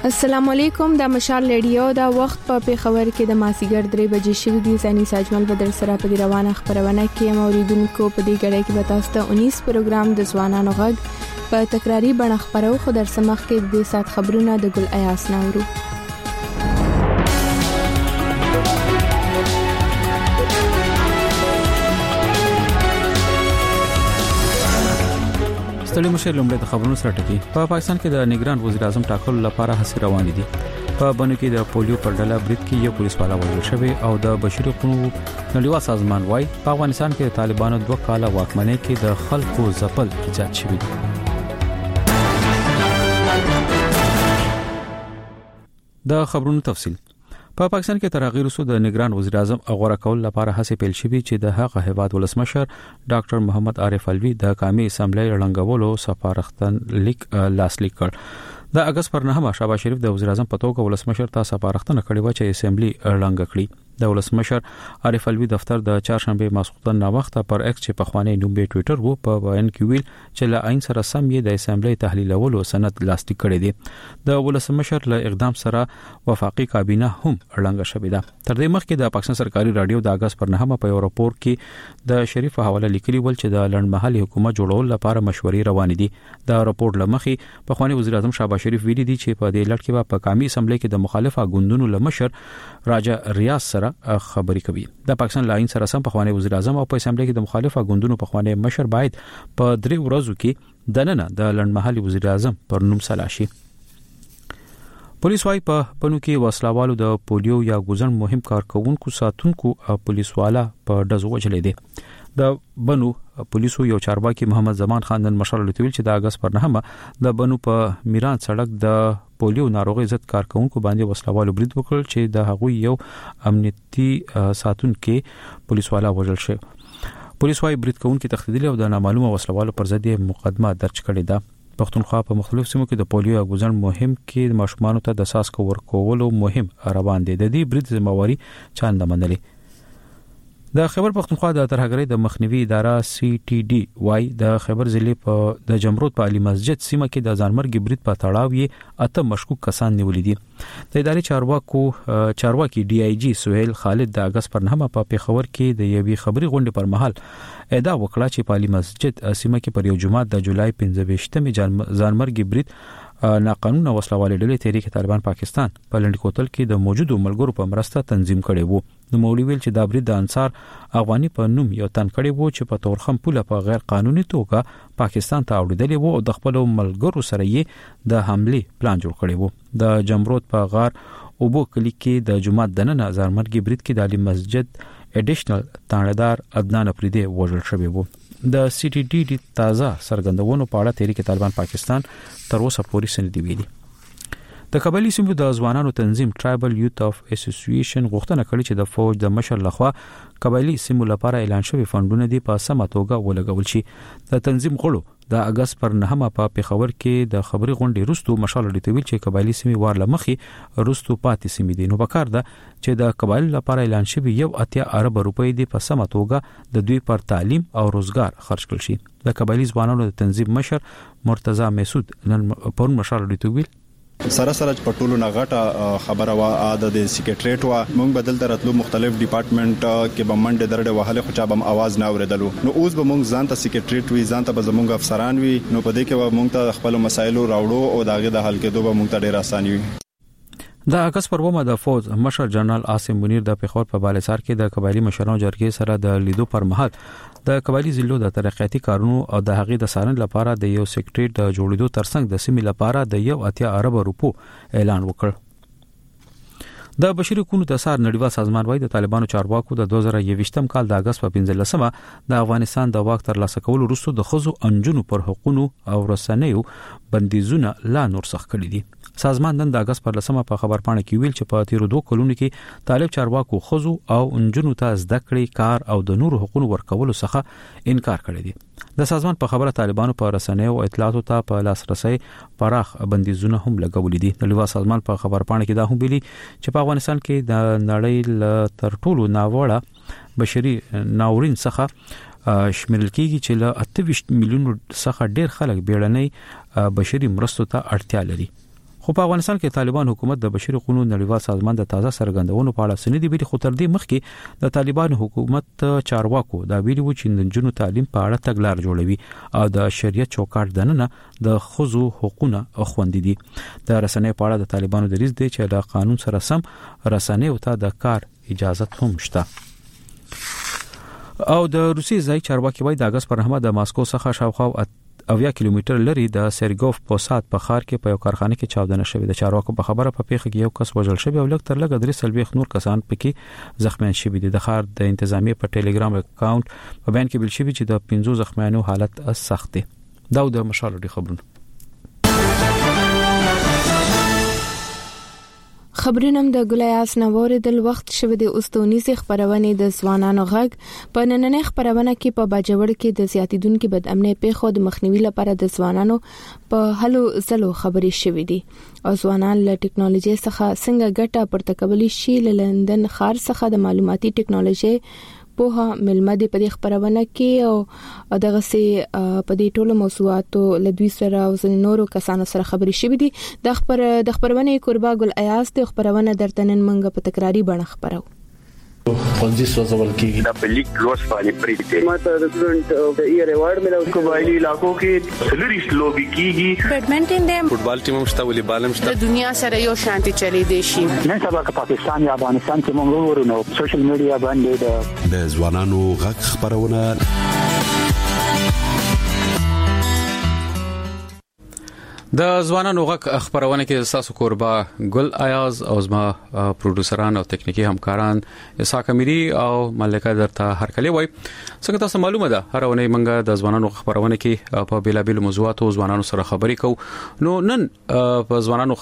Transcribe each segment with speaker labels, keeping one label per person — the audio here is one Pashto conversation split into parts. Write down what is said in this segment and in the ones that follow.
Speaker 1: السلام علیکم د مشال ریډیو دا وخت په پیښور کې د ماسیګر 3 بجې شوې دي. ځاني ساجمل بدر سره په دی روانه خبرونه کې موریدونکو په دې غړې کې وتاست 19 پروګرام د ځوانانو غږ په تکراری بڼه خبرو خو در سمخ کې د سات خبرونه د ګل ایاس نورو.
Speaker 2: ستړي مشر لومړی د خبرونو سره ټکی. په پاکستان کې د نگران وزیر اعظم ټاکلو لپاره هڅې روانې دي. په بنو کې د پولیو پر ډله برید کې یو پولیس والا وژل شوی او د بشري حقوقو نړیوال سازمان وايي په افغانستان کې د طالبانو 2 کاله واکمنۍ کې د خلکو ځپل ایجاد شوی. د خبرونو تفصیل. په پاکستان کې تر هغه وروسته د نگران وزیر اعظم غوړه کول لپاره هڅې پیل شوې چې د هغه هیواد ولسمشر ډاکټر محمد عارف علوي د قومي اسمبلی رڼګولو سفارښتن لیک لاسلیک کړ. د اگست پر 9 شهباز شریف د وزیر اعظم په توګه ولسمشر ته سفارښتنه کړې و چې اسمبلی رڼګ کړي. د ولسمشر عارف علوي دفتر د چهارشنبه ماسخوتن نا وخت پر ایکس چې په خوانی نوم به ټوئیټر وو په بیان کې ویل چې له عین سره سم یې د اسمبلی تحلیلولو سند لاسلیک کړی دی. د ولسمشر له اقدام سره وفاقي کابینه هم رڼګ شوې ده. تر دې مخکې د پاکستان سرکاري رادیو د اگست پر 9 په یو راپور کې د شریف حواله لیکلي ول چې د لړمحلي حکومت جوړول لپاره مشورې روانې دي. د راپور لمخې په خوانی وزیر اعظم شهباز شریف ویلي دي چې په دې لړ کې په قومي اسمبلی کې د مخالفه غوندونو لمشر راجا ریاض سره خبرې کوي. د پاکستان لاین سره سم په خوانی وزیر اعظم او په اسمبلی کې د مخالفه غوندونو په خوانی مشر باید په 3 ورځو کې دننه د لړمحلي وزیر اعظم پر نوم سلاشي. پولیس وايي په بنو کې وسلوالو د پولیو یا ګوزن مهم کارکونکو ساتونکو پولیس والا په دزو وجلې دي. د بنو پولیسو یو چارواکي محمد زمان خان نن مشال لټویل چې د اگست پر 9 د بنو په میران سړک د پولیو ناروغي ضد کارکونکو باندې وسلوالو برید وکړ چې د هغوی یو امنیتي ساتونکو پولیس والا وژل شو. پولیس وايي برید کوونکو تخدیدل او د نامعلومه وسلوالو پر ضد مقدمه درج کړې ده. پښتونخوا په مختلفو سیمو کې د پولیو غوزن مهم کې د ماشومانو ته د ساس ورکولو مهم روان دي. د دې برید ذمہواری چاند منلي. د خیبر پښتونخوا د ترهګرۍ د مخنیوي اداره CTD وايي د خیبر ضلع په د جمرود په علي مسجد سیمه کې د ځانمرګي برید په تړاو یې 8 مشکوک کسان نیولې دي. د ادارې چارواکي DIG سهیل خالد د اگست پر 9 په پیښور کې د یوې خبري غونډې پر مهال ادعا وکړه چې په علي مسجد سیمه کې پر یو جمعه د جولای 15 ځانمرګي برید ناقانونه وسلوالې ډلې تحریک طالبان پاکستان په لنډ کوتل کې د موجودو ملګرو په مرسته تنظیم کړي وو. نو مولوی ویل چې دا برید د انصار افغاني په نوم یو تن کړي وو چې په تورخم پوله په غیر قانوني توګه پاکستان ته اوړېدلی وو او د خپل ملګرو سره یې د حمله پلان جوړ کړي وو. د جمرود په غار اوبو کلی کې د جمعه دننه ځانمرګي برید کې د علي مسجد اډیشنل تانړدار عدنان افریدي وژل شوی وو. د CTD تازه سرګندونو په اړه تحریک طالبان پاکستان تر اوسه پورې سندې ویلي. د قبایلی سیمو د ځوانانو تنظیم ټرایبل یوت اف اسوسییشن غوښتنه کړې چې د فوج د مشر لخوا قبایلی سیمو لپاره اعلان شوی فندونه دی په سمه توګه ولګول شي. د تنظیم غړو د اگست پر 9 په پیښور کې د خبري غونډې وروسته مشال لټویل چې قبایلی سیمې وار لمخي وروسته پاتې سیمې دي. نو پکار ده چې د قبایل لپاره اعلان شوی 1 ارب روپۍ دی په سمه توګه د دوی پر تعلیم او روزګار خرج کړي شي. د قبایلی ځوانانو د تنظیم مشر مرتضی مسعود نن په مشال لټویل
Speaker 3: سره پټولو نغټه خبره وا د سیکریټریټ وا موږ بدل درتلو مختلف ډپارټمنټ کې به منډه درډه وهله خو چا به आवाज نه اوریدلو. نو اوس به موږ ځان ته سیکریټریټ وی ځان ته به زموږ افسران وی نو په دې کې به موږ ته خپل مسایل راوړو او داغه د حل کېدو به موږ ته ډیر اساني وي.
Speaker 2: د اگست پر 9 د فوج مشر جنرال عاصم منیر د پیښور په بالسار کې د قبایلی مشرانو جرګې سره د لیدو پر مهال د قبایلی ضلعو د ترقیاتي کارونو او د هغې د سارن لپاره د یو سیکریټریټ د جوړېدو ترڅنګ د سیمې لپاره د 1 ارب روپو اعلان وکړ. د بشري حقوقو د سار نړیوال سازمان وايي د طالبانو چارواکو د 2021م کال د اگست په 15مه د افغانستان د واک ترلاسه کولو وروسته د خزو انجونو پر حقوقو او رسنیو بندیزونه لا نور سخت کړي دي. سازمان نن د اگست پر 10 په خبرپاڼه کې ویل چې په تیر 2 کلونو کې طالب چارواکو خزو او انجونو ته زده کړې کار او د نورو حقوقو ورکولو څخه انکار کړی دی. د سازمان په خبره طالبانو په رسنیو او اطلاعاتو ته په لاسرسي پراخ بندیزونه هم لګولې دي. نړیوال سازمان په خبرپاڼه کې دا هم ویلي چې په افغانستان کې د نړۍ تر ټولو ناوړه بشري ناورین څخه شمیرل کېږي چې له 28 میلیون څخه ډیر خلک بیړنۍ بشري مرستو ته اړتیا لري. خو په افغانستان کې طالبان حکومت د بشري حقوقو نړیوال سازمان د تازه سرګندونو په اړه سندې ویلي، خو تر دې مخکې د طالبان حکومت چارواکو دا ویلي و چې د جنو تعلیم په اړه تګلار جوړوي او د شریعت چوکاټ دننه د خزو حقوقونه خوندې دي. د رسنۍ په اړه د طالبانو دریځ دی چې د قانون سره سم رسنۍ او ته د کار اجازه هم شته. او د روسي ځای چارواکي وایي د اگست پر رحمت د ماسکو څخه شاوخوا 80 کیلومتر لري د سرګوف پوسات په ښار کې په یو کارخانه کې چاودنه شوې ده. چارواکو په خبره په پیښه کې یو کس وژل شوی او لږ تر لږه 3 نور کسان پکې زخمیان شوي دي. د ښار د انتظامیه په ټلګرام اکاونټ په بیان کې ویل شوی چې د 15 زخمیانو حالت سخت دی. دا د مشال ډي خبرونه
Speaker 1: خبرونم د ګلایاس نوور د وخت شوه د اوستونیزي خبرونه د ځوانانو غږ په نننې خبرونه کې په باجوړ کې د زیاتیدونکو بد امنۍ په خود مخنیوي لپاره د ځوانانو په هلو زلو خبرې شوې دي او ځوانان له ټکنالوژي څخه څنګه ګټه پورته کولی شي. لندن ښار څخه د معلوماتي ټکنالوژي په ملمدي په خبرونه کې او دغه سي په دې ټولو موضوعاتو لدوی سره او نورو کسانو سره خبرې شوې دي. د خبرونه کوربا ګل ایاس ته خبرونه درتنن منګه په تکراری بڼه خبرو.
Speaker 4: پنځه سوزول کېږي
Speaker 5: د بلیک لوس باندې پریته ماته د سټوډنټ د ایئر ایوارډ ملو قبایلی علاقو کې سلریش لوبي کیږي.
Speaker 6: بیډمنټن د
Speaker 5: فوټبال ټیم مشته ولې بالم شته.
Speaker 6: د دنیا سره یو شانتي چلی دی شي.
Speaker 7: نن سبا په پاکستان یا افغانستان کې موږ ورونو سوشل میډیا باندې
Speaker 8: د ځوانانو غږ خبرونه
Speaker 2: د ځوانانو غږ خبرونه کې تاسو کوربا ګل ایاز او زما پروډوسران او تکنیکی همکاران اسحاق امیری او ملکه درته هر کله وای. څنګه تاسو معلومه ده هر ونه منګه د ځوانانو خبرونه کې په بیلابل موضوعاتو ځوانانو سره خبرې کوو. نو نن په ځوانانو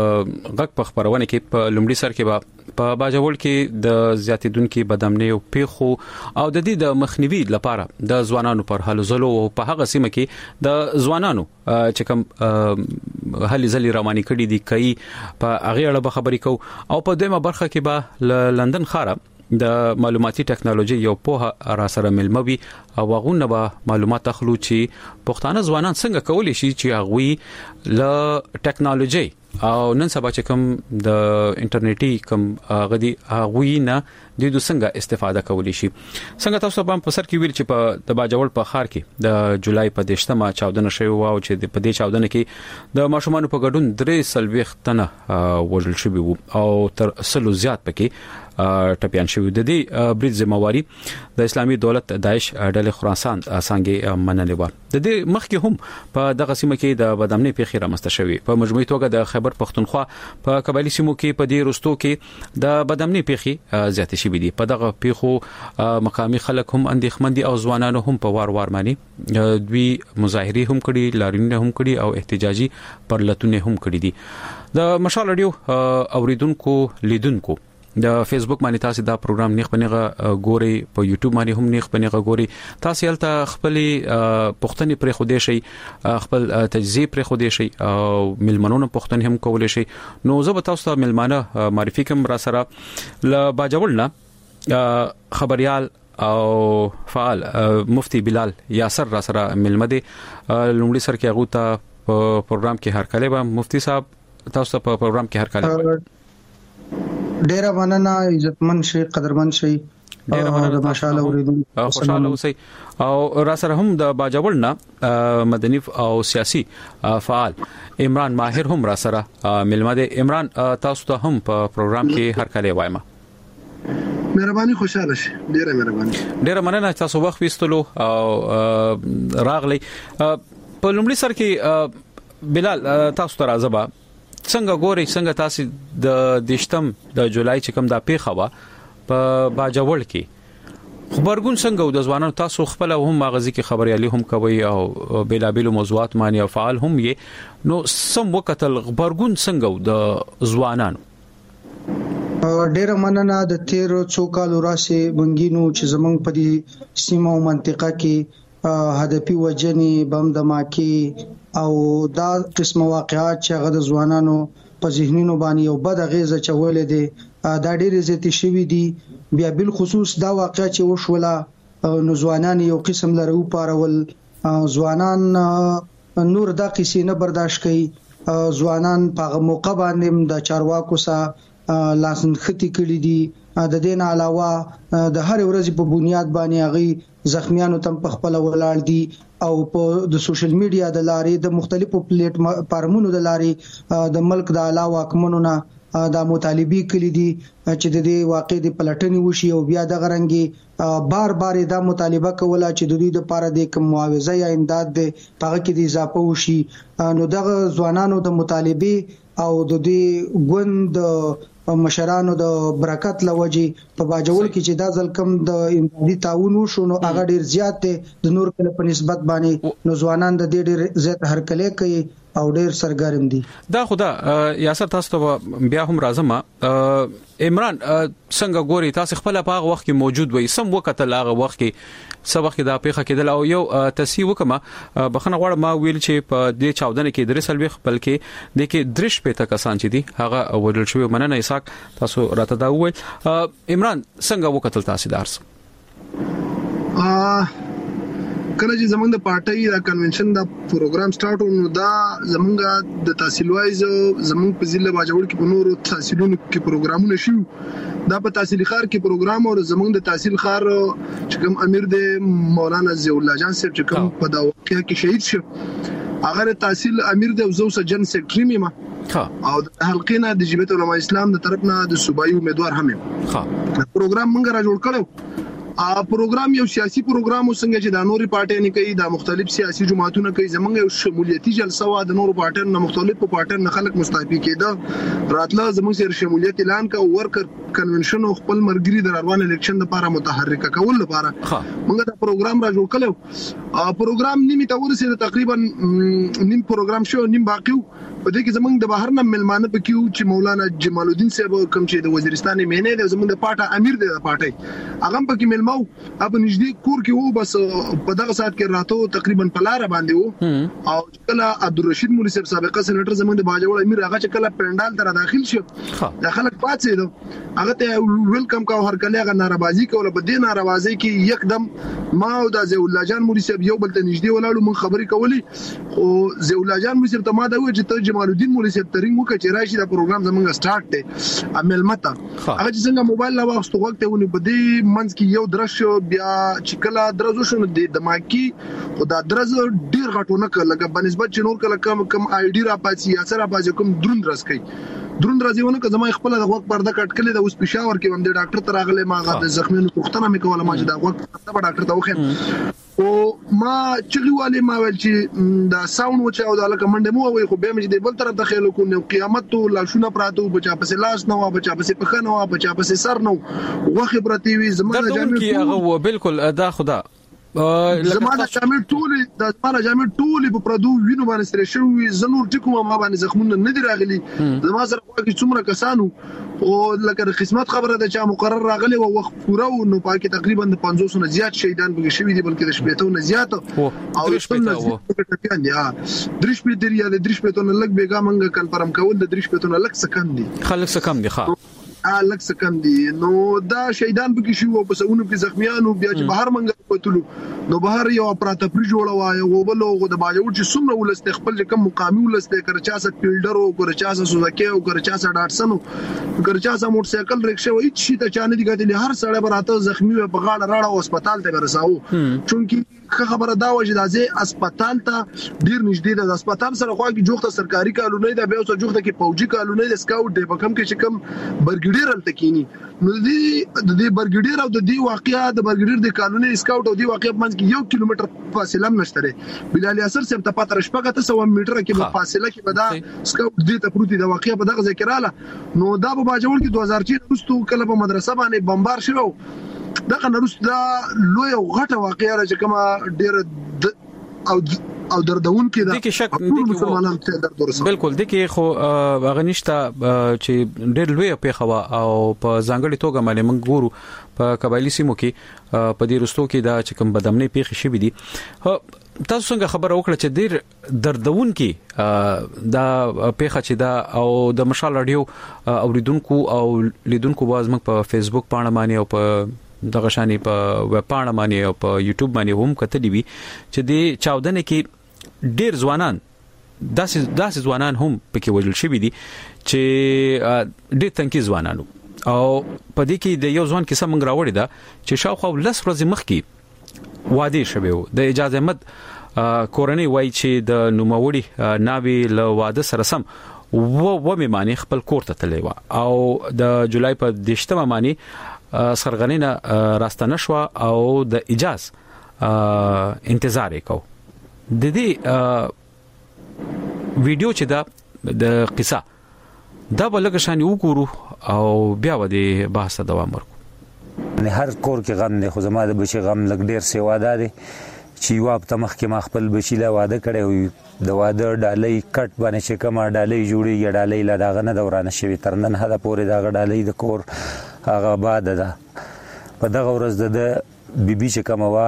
Speaker 2: غږ په خبرونه کې په لومړي سر کې په باجوړ کې د زیاتیدونکو بدامنۍ او پیخو او د دې د مخنیوي لپاره د ځوانانو پر حل زلو او په هغه سیمه کې د ځوانانو چې کوم هلي ځلې رواني کړي دي کوي په هغه اړه خبرې کوو. او په دیمه برخه کې به لندن ښار د معلوماتي ټکنالوژي یو په را سره ملموي او غوونه به معلومات اخلو چې پښتانه ځوانان څنګه کولی شي چې هغه ل ټکنالوژي او نن سبا چې کوم د انټرنیټي کوم غدي هغه نه د دوی څنګه استفاده کولی شي. څنګه تاسو په سر کې ویل چې په د باجوړ په ښار کې د جولای په 10مه چاودنه شوی و او چې په دې چاودنه کې د ماشومان په ګډون 3 تنه وژل شوی وو او تر 100 زیات پکې ټپيان شوی. د دې برید ذمہواری د اسلامي دولت داعش ډلې خراسان څنګه منلې و. د دې مخکې هم په دغه سیمه کې د بدامنۍ پیښې رامنځته شوې. په مجموعي توګه د خیبر پختونخوا په قبایلی سیمو کې په دې رستو کې د بدامنۍ پیښې زیاتې شوې دي. په دغه پیښو مقامي خلک هم اندېښمن دي او ځوانانو هم په وار باندې دوی مظاهره هم کړي، لارینه هم کړي او احتجاجي پرلتونه هم کړي دي. د مشال رادیو اوریدونکو لیدونکو د فیسبوک باندې تاسو دا پروګرام نیخ پنیغه ګوري، په یوټیوب باندې هم نیخ پنیغه ګوري. تاسو هلته خپل پښتني پر خو دې شي، خپل تجزیه پر خو دې شي او ملمنونو پښتني هم کول شي. نو زه به تاسو ته ملمانه معرفي کوم را سره ل باجوړنا خبريال او فعال مفتی بلال یاسر را سره ملمده لومړي سر کې هغه ته پروګرام کې هر کله به مفتی صاحب تاسو په پروګرام کې هر کله
Speaker 9: ډیر مننه، عزتمن شي، قدرمن شي،
Speaker 2: ډیر مننه،
Speaker 9: ماشاءالله اوریدونکو
Speaker 2: خوشاله اوسئ. او را سره هم د باجوړنا مدني او سیاسي فعال عمران ماهر هم را سره ملمده. عمران تاسو ته هم په پروګرام کې هر کله وایم.
Speaker 10: مهرباني، خوشاله شي، ډیره مهرباني.
Speaker 2: ډیره مننه تاسو وخت وستلو او راغلی. په لومړي سر کې بلال تاسو ته راځبا څنګه ګوري، څنګه تاسو د دشتم د جولای چې کوم د پیښه وا په باجوړ کې خبرګون څنګه د ځوانانو تاسو خپل هم مغازي کې خبريالي هم کوي او بیلابل موضوعات باندې فعال هم یې. نو سم وخت خبرګون څنګه د ځوانانو؟
Speaker 9: ډیره مننه. د 13 کالو راسي بنګینو چې زمنګ په دې سیمه او منطقه کې هدفي وجنې بم دماکي او دا قسم واقعات چې هغه د ځوانانو په ذهنونو باندې یو بد غیزه چولې دي دا ډېر زیاتې شوې دي. بیا بل خصوص دا واقعا چې وشوله نو ځوانان یو قسم لرو پارول، ځوانان نور دا قصې نه برداشت کوي ځوانان په موقع باندې د چارواکو سره لاسنختی کړي دي. د دې نه علاوه د هر ورځې په بنیاد باندې هغه زخمیانو تم په خپل ولاړ دي او په د سوشل میډیا د لارې د مختلفو پلیټ فارمونو د لارې د ملک د علاوه حکومتونو نه د مطالبي کړي دي چې د دې واقع د پلټنې وشي او بیا د غرنګي بار بار دا مطالبه کوله چې د دوی لپاره د کوم معاوضه یا امداد د پغه کې د اضافه وشي. نو دغه ځوانانو د مطالبه او د دې ګوند مشرانو د برکت لوجې په باجوړ کې چې دا ځل کم د امدادي تعاون وشو نو هغه ډیر زیات دی د نور کله په نسبت باندې نو ځوانان د دې ډیر زیات هرکلی کوي او ډیر سرګرم دي.
Speaker 2: دا خدا یاسر تاسو ته بیا هم راځم. عمران څنګه ګوري تاسو خپل په هغه وخت کې موجود وي سم وخت هغه وخت کې سبق دا پیخه کېدل او یو تصحیح وکما بخنه غواړم ما ویل چې په دې چاودنه کې درسل وخت بلکې د کې درش په تکسان چې دي هغه ورل شوی مننه اساق تاسو راته دا وویل. عمران څنګه وکتل تاسو دارس
Speaker 10: کله چې زمونږ د پارټي دا کنونشن دا پروګرام سٹارټ نو دا زمونږ د تحصیل وایز زمونږ په ضلع باجوړ کې په نورو تحصیلونو کې پروګرامونه شو. دا په تحصیل خار کې پروګرام او زمونږ د تحصیل خار چې کوم امیر د مولانا ضیاء الله جان صاحب چې کوم په دا واقعیا کې شهید شو هغه تحصیل امیر د وزو سجن سیکریټری میما او د حلقې د جمعیت علماء اسلام د طرف نه د صوبایي امیدوار هم پروګرام موږ را جوړ کړو. پروګرام یو سیاسي پروګرام وسنګ چې د نوري پارټي نه کوي د مختلف سیاسي جماعتونو کوي زمونږ یو شمولیتي جلسه وا د نورو پارټي نه مختلفو پارټي نه خلک مستعفي کېده راتله زموږ سره شمولیت اعلان کا ورکر کنونشن او خپل مرګري د روان الیکشن لپاره متحرک کول لپاره موږ دا پروګرام را جوړ کړو. پروګرام نیمه ته ورسېد تقریبا نیم پروګرام شو نیم باقی په دې کې زمونږ د بهر نه ملمانه پکې چې مولانا جمال الدین صاحب کوم چې د وزیرستان مینه د زمونږ د پارټي امیر د پارټي هغه پکې ملمو اب نږدې کور کې وو بس په دغه سات کې راته تقریبا په لار باندې وو او کله عبدالرشید مولوی صاحب سابقه سېنیټر زمونږ د باجوړ امیر هغه چې کله پندال تر داخل شو د خلک پاتې هغه ته ویلکم کا هر کله هغه ناراضي کوله په دې ناراضي کې یکدم ما او د ضیاء الله جان مولوی صاحب یو بل ته نږدې ولاړو من خبرې کولې او ضیاء الله جان مولوی صاحب ته ما دا وایي چې جمال الدین مولوی صاحب ترنګ وکړي چې راشي دا پروګرام زمونږ سٹارټ دی عمل متا هغه چې څنګه موبایل لا واغستو وخت ته ونی په دې منځ کې یو درش بیا چې کله درزو شنو د دماغي او دا درز ډیر غټونه کله په نسبت چې نور کله کم آی ډی را پاتې یا سره پاتې کوم دروند رس کوي دروند راځيونه که زما خپل د وخت پرده کټ کړي د اوس پېښور کې هم د ډاکټر تر اغله ما غو د زخمونو پوښتنه مې کوله ما چې دا وخت د ډاکټر ته وخت او ما چې والي ما ول چې دا ساوند و چې او د لکمنډ مو وي خو به مې د بل طرف د خیلو کو نو قیامت تو لا شونه پراتو بچا پسې لاس نو بچا پسې پخنه او بچا پسې سر نو وخت پرتی وي زما
Speaker 2: د جامع کې هغه بالکل ادا خدا
Speaker 10: زمانه جامع ټول په پردو وینو باندې سره شوی زنور ټکو ما باندې زخمونه نه دی راغلي زما سره کومه څومره کسانو او لکه قسمت خبره ده چې مقرر راغلي او وخت پوره نو پاکي تقریبا د 500 نه زیات شهیدان بګی شوی دي بلکې د شپېتو نه زیات او درش په دریا د درش په تون لګ بیګا منګه کنفرم کول د درش په تون لګ سکم دي
Speaker 2: خلک سکم دي
Speaker 10: لک سکم دي نو دا شهیدان بګی شو په سونو کې زخمیانو بیا چې بهر منګه پتلو نو بهر یو اپراتپری جوړه وای او بل او د باجوړ چې څومره ولست خپل کم مقامي ولست کرچاسه فیلډر او کرچاسه سوزکه او کرچاسه ډاټسن او کرچاسه موټر سایکل رکشه وای چې ته چانه دي ګټلې هر سړی براته زخمی په غاړه راړه او هسپتال ته ورساو چونکی خبره دا و چې دازه هسپتال ته ډیر نږدې ده هسپتال سره خو کې جوخته سرکاري کالونی ده به اوسه جوخته کې فوجي کالونی ده سکاوټ دی په کم کې چې کم برګډیر التکینی نو د برګډیر او د دې واقعیا د برګډیر د کالونی سکاوټ او د واقعیا منځ کې 1 کیلومتر فاصله نشته بلال یاسر سم ته پاتره شپږه 100 میټر کې په فاصله کې بدا سکاوټ دې ته پروتي د واقعیا په دغه ذکراله نو دا په باجوړ کې 2004 وروسته کله په مدرسه باندې بمبار شو دغه نرست دا لوی او غټه واقعیا چې کومه ډیر او دردون کې دا
Speaker 2: کې شک بالکل د کې خو هغه نشته چې ډېر لوی په خوا او په ځانګړي توګه باندې موږ ګورو په قبایلی سیمو کې په دې رستو کې دا چې کوم بدامنۍ پیښې شوې دي تاسو څنګه خبر اوکړه چې ډېر دردون کې دا پیښه چې دا او د مشال رادیو اوریدونکو او لیدونکو باز موږ په فیسبوک باندې باندې او په دغه شانی په ویب پاڼه باندې او په یوټیوب باندې هم کتلی وی چې د چاودنې کې ډیر ځوانان داسې ځوانان هم پکې وژل شوی دي چې ډېر تنکي ځوانانو او په دې کې د یو ځوان کیسه موږ راوړې ده چې شاوخوا 10 ورځې مخکې واده شوی و د اجاز احمد کورنۍ وایي چې د نوموړي ناوی له واده سره سم و مې خپل کور ته تللی و او د جولای په 10مه مانی سرغنینه راستنه شو او د اجاز انتظار وکاو د دې ویډیو چې د قصه دا بلګ شان وګورو او بیا ودی بحث دوام ورکو
Speaker 11: هر کور کې غم نه خو زما د بچي غم لګ ډیر سیواده دي چې یو په مخ کې ما خپل بچی له واده کړی د واده ډالۍ کټ باندې چې کومه ډالۍ جوړیږي ډالۍ لا داغه نه دورانه شوی ترنن هدا پورې داغه ډالۍ د کور هغه باد ده په دغه ورځ د بیبي چې کومه وا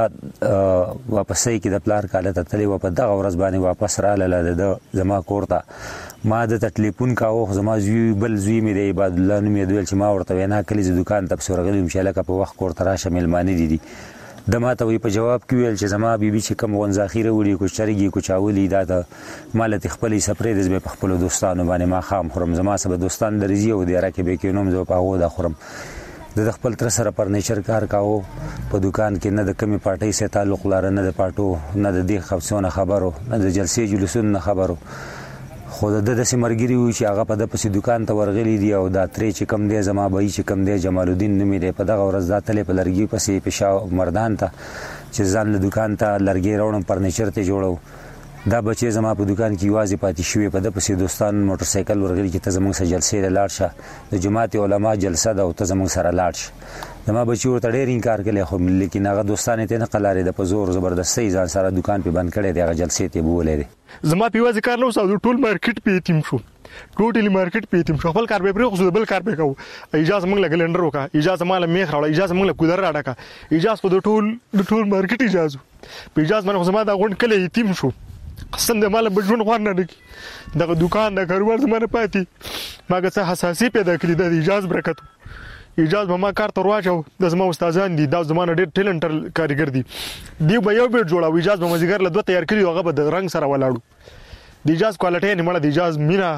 Speaker 11: واپسې کې د پلار کاله ته تللی و په دغه ورځ باندې واپس رااله د زما کور ته ما د ټلیفون کاوه زما زوی بل زوی مې د عباد الله نوم یې دویل چې ما ورته وینا کلی د دکان ته سورغلی مشالکه په وخت کور ته راشه ملمانه دي د ماته وی په جواب کې ویل چې زما بیبي چې کوم غون ذخیره وړي کو چرګي کو چاولي دا ته مالت خپلې سپرې د په خپل دوستانو باندې ما خام خورم زما سره دوستان درځي او د راکه به کې نوم زو پاغو دا خورم د خپل تر سره فرنیچر کار کاوه په دکان کې نه د کمی پارټي سره تعلق لري نه د پټو نه د دې خبرونه خبرو نه د جلسې جلوسونو خبرو خو د سیمرګری وی چې هغه په د پسې دکان ته ورغلی دی او دا ترې چې کم دی زما بای چې کم دی جمال الدین نومې دی په دغه ورځ ذاتله په لرګي پسې پښا مردان ته چې ځان له دکان ته لرګي راوړم فرنیچر ته جوړو دا بچي زما په دکان کې یوازې پاتې شوی په د پسې دوستان موټر سایکل ورغلی چې ته زموږ سره جلسې لاړ شه د جماعت علما جلسه ده او ته زموږ سره لاړ شه زما بچي ورته ډېر انکار کړي خو لیکن هغه دوستانه ته نه قلاره د پزور زبردستۍ ځان سره دکان په بند کړي دی هغه جلسې ته بولې دي
Speaker 12: زما په وځ کار نو ساده ټول مارکیټ په یتیم شو ټوټلی مارکیټ په یتیم شو خپل کار به پرې خو بل کار به کو اجازه موږ لګلندر وکا اجازه مال میخ راوړ اجازه موږ کولر راډکا اجازه خو د ټول مارکیټ اجازه په اجازه باندې زما دا غون کله یتیم شو قسم دې مال بجون خوان نه دي دغه دکان د کاروبار زمانه پاتې ماګه څه حساسي پیدا کړې د اجازه برکت اجازه به ما کار ته راځو د زما استادان دي دا زمانه ډېر ټیلنټر کاریګر دي دی به یو به جوړاو اجازه به مزګر له دوه تیار کړی هغه به د رنگ سره ولاړو د اجازه کوالټي نه مړه د اجازه مینا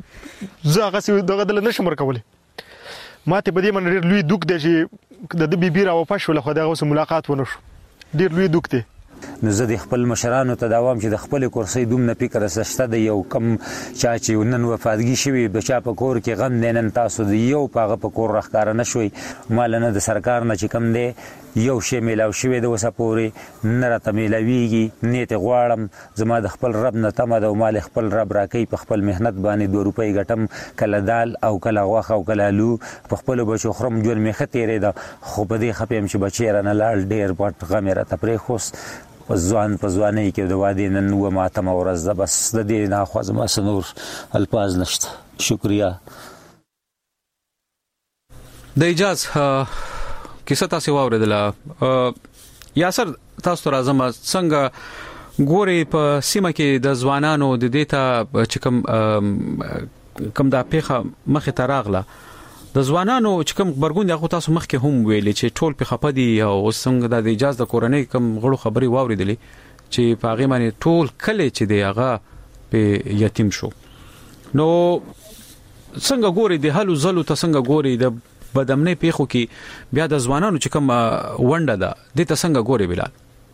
Speaker 12: زه هغه څه دغه دل نشم ورکولې ماته به دې من ډېر لوی دوک دی چې د بیبي را واپس شو له خو دغه ملاقات ونه شو ډېر لوی دوک دی
Speaker 11: نو زه د خپل مشرانو ته داوام چې د خپل کورسۍ دومره فکر سشته د یو کم چا چې نن وفادګي شوی بچا په کور کې غم نن تاسو د یو پاغه په کور راخکار نه شوي مال نه د سرکار نه چې کم دی یو شی میلاو شوی د وسپوري نه راته میلاویږي نیت غواړم زما د خپل رب نه تمه د مال خپل رب راکې په خپل مهنت باندې 2 روپۍ ګټم کله دال او کله غوخه او کله الو په خپل بچو خرم جوړ میخه تیرې دا خو په دې خپم چې بچی رانه لاړ ډیر پټ غم راته پرې خوس ځوان په ځواني کې د وادي نن و ماته مورز بس د دې نه خو زما سنور الفاظ نشته شکریا
Speaker 2: د اجازه کیسه تاسو واوریدله یاسر تاسو راځم څنګه ګوري په سیمه کې د ځوانانو د دیتا چې کم دا پیخه مخه تراغله د ځوانانو چې کوم برګون دغه تاسو مخکې هم ویلې چې ټول په خپدي او څنګه د اجازه د کورنۍ کم غړو خبري واوریدلې چې پاغه باندې ټول کله چې دی هغه په یتیم شو نو څنګه ګوري د حلو زلو ته څنګه ګوري د بدمنې پیخو کې بیا د ځوانانو چې کوم ونده ده د ته څنګه ګوري بلال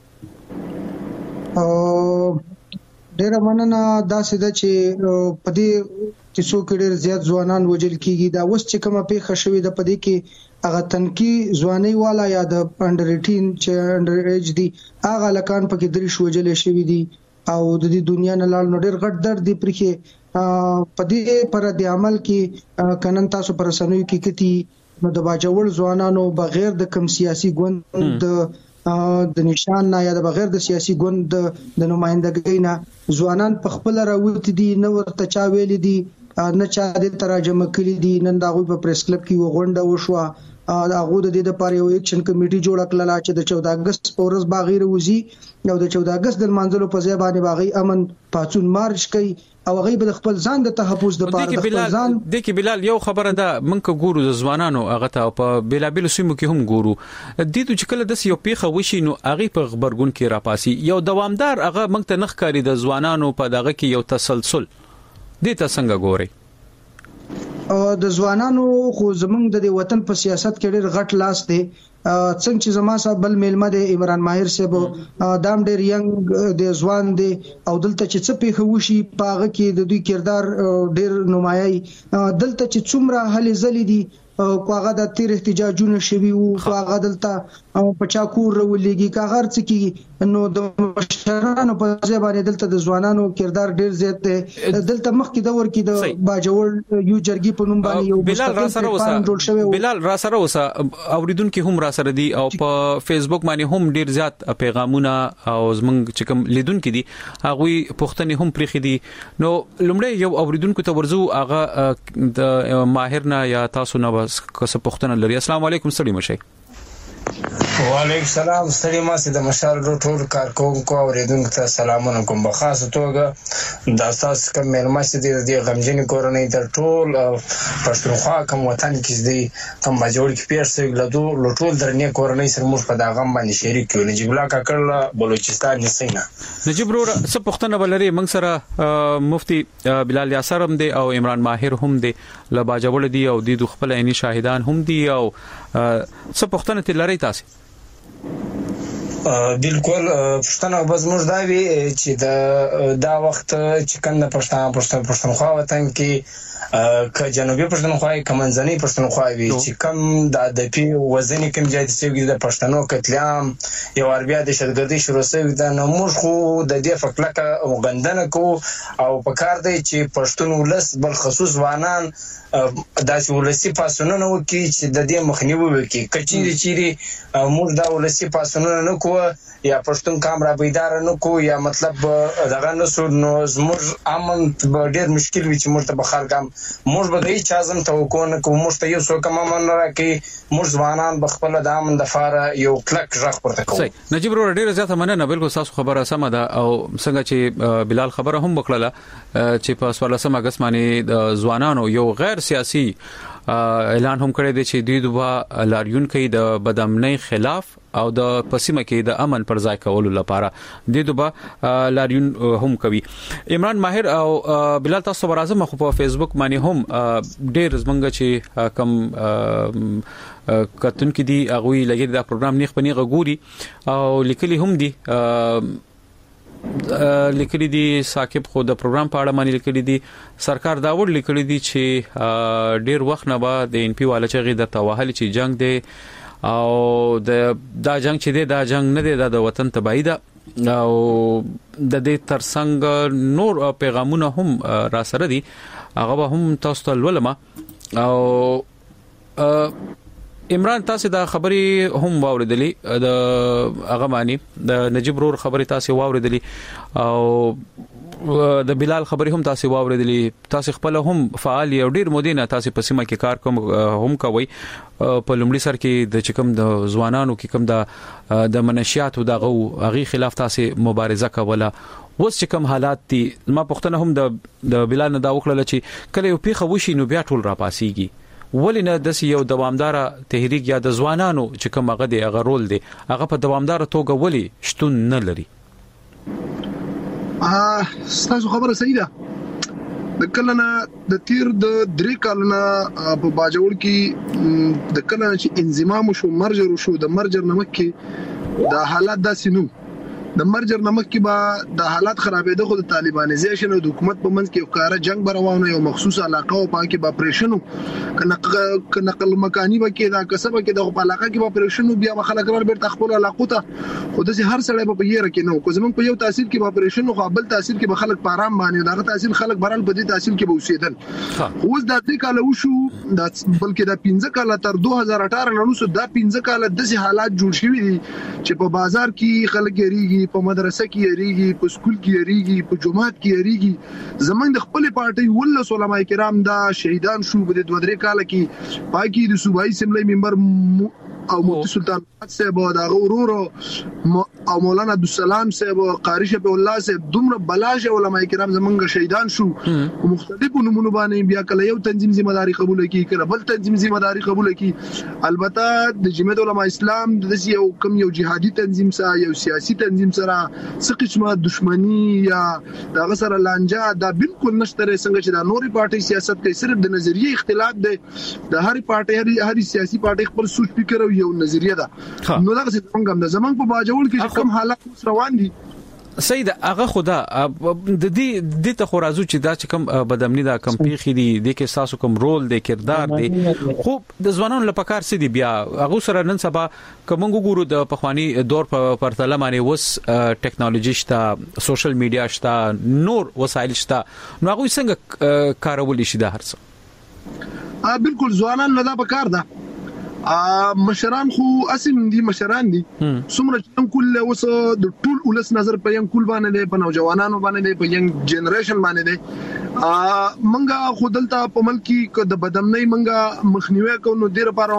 Speaker 9: ډېر مننه دا سده چې پدې کیسو کې ډېر زیات ځوانان وجل کیږي دا اوس چې کومه پیښه شوې ده پدې کې هغه تنکی ځواني والا یا د انډر 18 چې انډر ایج دي هغه لکان پکې درې شوجل شوې دي او د دې دنیا نه لاړ نو ډېر غټ درد دی پرې پدې پر د عمل کې کنن تاسو پر سنوي کې کتی نو د باجوړ ځوانانو بغیر د کم سیاسي ګوند د نشان نه یا د بغیر د سیاسي ګوند د نمائندګۍ نه ځوانان په خپل راوتی دي نو ورته چا ویل دي نه چا د تراجمه کړی دي نن دا غوي په پریس کلب کې وغونډه وشو هغه د دې لپاره یو اکشن کمیټي جوړ کړل چې د 14 اگست پورز باغیر وزي او د 14 اگست د منځلو په ځای باندې باغی امن پاتون مارچ کوي او هغه به خپل ځان د تحفظ لپاره د خپل ځان
Speaker 2: د کې بلال یو خبره ده منکه ګورو د ځوانانو هغه ته په بلابل سیمو کې هم ګورو د دې چې کله د یو پیخه وشي نو هغه په خبرګون کې راپاسي یو دوامدار هغه منک ته نخ کاری د ځوانانو په دغه کې یو تسلسل دې ته څنګه ګوري
Speaker 9: د ځوانانو خو زمونږ د وطن په سیاست کې ډېر غټ لاس دی څنګه چې زما صاحب بل میلمه د عمران ماهر صاحب دام ډېر ینګ د ځوان دی او دلته چې څه پیښه وشي پاغه کې د دوی کردار ډېر نمایي دلته چې څومره هلي ځلې دي کوغه د تیر احتجاجونه شوي او کوغه دلته په چاکور ولېږي کاغر څه کی نو د مشرانو په ځای باندې دلته د ځوانانو کردار ډېر زیات دی دلته مخکې دور کې د باجوړ یو جرګي په نوم باندې یو
Speaker 2: بلال را سره وسه اوریدونکو هم را سره دي او په فیسبوک باندې هم ډېر زیات پیغامونه او زمونږ چې کوم لیدونکو دي هغه پښتني هم پرېخي دي نو لومړی یو اوریدونکو ته ورزو هغه د ماهر نه یا تاسو نه کس پښتنه لري السلام علیکم ستړي مشي
Speaker 13: وعلیکم السلام ستړي ما سي د مشال ټول کارکونکو اوریدونکو ته سلامونه کوم په خاصه توګه د اساس کوم ملمسي د غمجن کورنۍ تر ټول پښتونخوا کوم وطن کې دي کوم جوړ کې پیښه لدو ټول درنې کورنۍ سره موږ په دغه باندې شریک یو نجیب الله کاکړ بلوچستان نسینا
Speaker 2: نجیب رو څه پښتنه بلري موږ سره مفتي بلال یاسر هم دي او عمران ماهر هم دي لباجوړ دي او د خپل عیني شاهدان هم دي او څه پښتنه تلري تاسو
Speaker 13: بالکل پښتنه بس موږ دا وی چې دا وخت چې کنده پښتونخوا وطن کې که جنوبي پښتونخوا کې منځنۍ پښتونخوا وی چې کم د پی وزن کم ځای چې د پښتنو قتلعام یو اربیا د شتګردي شروع شوی دا نو موږ خو د دې فکلکه وغندنه کو او په کار دی چې پښتون ولس بل خصوص وانان داسې ولسی پاسونونه وکي چې د دې مخنیوي وکي کچېری چيري موږ دا ولسی پاسونونه نه کوو یا پښتون کامرا بیدار نه کوو یا مطلب دغه نسو نو زموږ امن ډېر مشکل وي چې موږ ته بخارګم موږ به د چازم توقع نه کوو موږ ته یو څو کوم امن راکې موږ ځوانان بخپل د امن د فاره یو کلک ژغ پورته کوو
Speaker 2: نجیب رو ډېر زیاته مننه بالکل تاسو خبره سم ده او څنګه چې بلال خبره هم وکړه چې په 14 اگست باندې د ځوانانو یو غیر سیاسي اعلان هم کړی دی چې دوی دوه لاریون کوي د بدامنۍ خلاف او د پسیمه کې د امن پر ځای کولو لپاره د دوه لاریون هم کوي عمران ماهر او بلال تاسو برازم خو په فیسبوک باندې هم ډېر زمونږ چې کم کتون کې دي هغه لګي دا پروګرام نیخ پنی غوري او لیکلي هم دي لیکلي دي ساکب خو د پروګرام په اړه باندې لیکلي دي سرکار دا وړ لیکلي دي چې ډیر وخت نه بعد د ان پی والا چې د توهل چې جنگ دی او دا جنگ چې دی دا جنگ نه دی د وطن تبعید او د دې ترڅنګ نور پیغامونه هم را سره دي هغه هم تاسو ته ولما او عمران تاسو دا خبري هم واوریدلې د هغه باندې د نجیب رور خبري تاسو واوریدلې او د بلال خبري هم تاسو واوریدلې تاسو خپل هم فعال یو ډیر مودینه تاسو په سیمه کې کار کوم هم کوي په لومړي سر کې د چکم د ځوانانو کې کوم د منشيات او د غي خلاف تاسو مبارزه کوله وس چې کوم حالات دي ما پښتنه هم د بلال نه دا وکړل چې کله یو پیخه وشي نو بیا ټول را پاسيږي ولینه د یو دوامدار تحریک یا د ځوانانو چې کوم هغه دی هغه رول دی هغه په دوامدار توګه ولی شتون نه لري
Speaker 10: ستاسو خبره صحیح ده د کلنه د تیر د درې کلنه په باجوړ کې د کلنه چې انضمام شو مرجر شو د مرجر نمک کې د حالات داسې نو د مرجر نمک کې با د حالات خرابېده خو د طالبانیزیشن او د حکومت په منځ کې یو کار جنگ بروانو یو مخصوص علاقه او پاکي با اپریشنو کنه نقل مکانی به کې دا کسبه کې د علاقه کې با اپریشنو بیا خلک ور بیرته خپل علاقه ته خو د هر سړی په یره کې نو کو زمون په یو تحصیل کې با اپریشنو خو بل تحصیل کې به خلک پارام باندې دغه تحصیل خلک برال په دې تحصیل کې به اوسېدل خو اوس د دې کال وشو د بلکې د 15 کال تر 2018 نه وروسته د 15 کال د حالات جوړ شوي دي چې په بازار کې خلک ریږي یریږي په مدرسه کې یریږي په سکول کې یریږي په جماعت کې یریږي زمونږ د خپل پارټي ول علماء کرام دا شهیدان شو په 2-3 کال کې پاکي د صوبایي اسمبلی ممبر او مفتي سلطان صاحب او د غورور او مولانا عبدالسلام صاحب او قاری شفیع الله صاحب دومره بلاش علماء کرام زمونږ شهیدان شو مختلفو نمونه باندې بیا کله یو تنظیم ذمہ داری قبول کړي کله بل تنظیم ذمہ داری قبول کړي البته د جمعیت علماء اسلام د یو کم یو جهادي تنظیم سره یو سیاسي تنظیم سره څه قسمه دښمنی یا دغه سره لانجه دا بالکل نشته څنګه چې د نوري پارټي سیاست کوي صرف د نظریه اختلاف دی د هر پارټي هر سیاسي پارټي خپل سوچ فکر او یو نظریه ده نو دا څنګه د زمنګ په باجوړ کې کوم حالات روان دي
Speaker 2: سید هغه خدا د دې ته خو راځو چې دا چې کوم بدامنی دا کم پیخي دي د کې ساسو کوم رول دی کردار دی خو د ځوانانو لپاره سړي بیا هغه سره نن سبا کوم ګورو د پخوانی دور په پرتله باندې وس ټیکنالوژي شته سوشل میډیا شته نور وسایل شته نو هغه څنګه کارول شي دا هرڅه
Speaker 10: بالکل ځوانان نه دا پکار ده مشران خو اسیم دي مشران دي څومره چې کله اوس د ټول ولس نظر په ین کول باندې په نوجوانانو باندې په ین جنریشن باندې دي منګه خودلته په ملک کې د بدامنۍ منګه مخنیوي کوو ډیر لپاره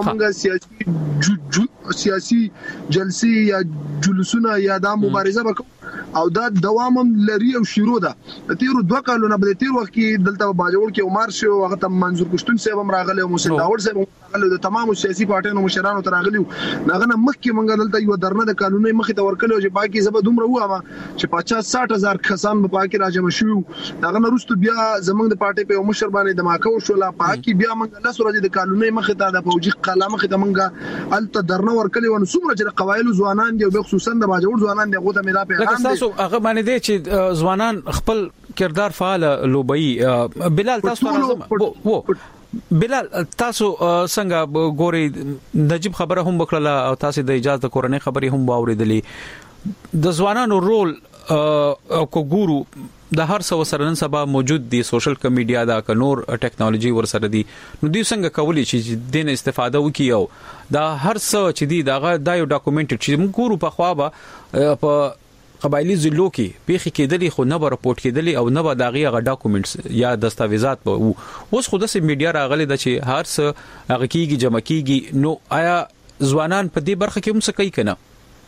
Speaker 10: منګه سیاسي جلسې یا جلوسونه یا د مبارزه وکړو او دا دوام لري او شروع ده تیر 2 کالونه به تیر وخت کې دلته باجوړ کې عمر شو هغه ته منظور پښتون صاحب هم راغلی او موسی داور صاحب راغلی د تمام سیاسي پارټیانو مشرانو ته راغلی ناغه مخکې منګه دلته یو درنه د قانوني مخې ته ورکلو چې باقي زبر دومره وامه چې 50-60 هزار کسان په باقي راجم شو داغه نورستو بیا زمنګ د پارټي په مشر باندې د ماکو شو لا باقي بیا منګه لاس ورځي د قانوني مخې ته د فوجي قلمه مخې ته منګه الته درنه ورکلی ونه څومره چې قوایل ځوانان دي او خصوصا د باجوړ ځوانان دي غوته ملا پیغام دي
Speaker 2: هغه باندې دي چې ځوانان خپل کردار فعال لوبي بلال تاسو راځم بلال تاسو څنګه ګوري نجيب خبره هم وکړه او تاسو د اجازه کورنۍ خبري هم واوریدلې د ځوانانو رول او ګورو د هر څو سره نن سبا موجود دي سوشل میډیا دا ک نور ټیکنالوژي ور سره دي نو دوی څنګه کولی چې دین استفاده وکيو دا هر څو چې دي دا یو ډاکومنټ چې موږ ګورو په خوا په قبایلی ضلعو کې پیخي کېدلی خو نه راپورټ کېدلی او نه داغي غا ډاکومنټس یا دستاویزات به اوس خود سه میډیا راغلي د چې هر څه هغه کیږي جمع کیږي نو آیا ځوانان په دې برخه کې هم څه کوي کنه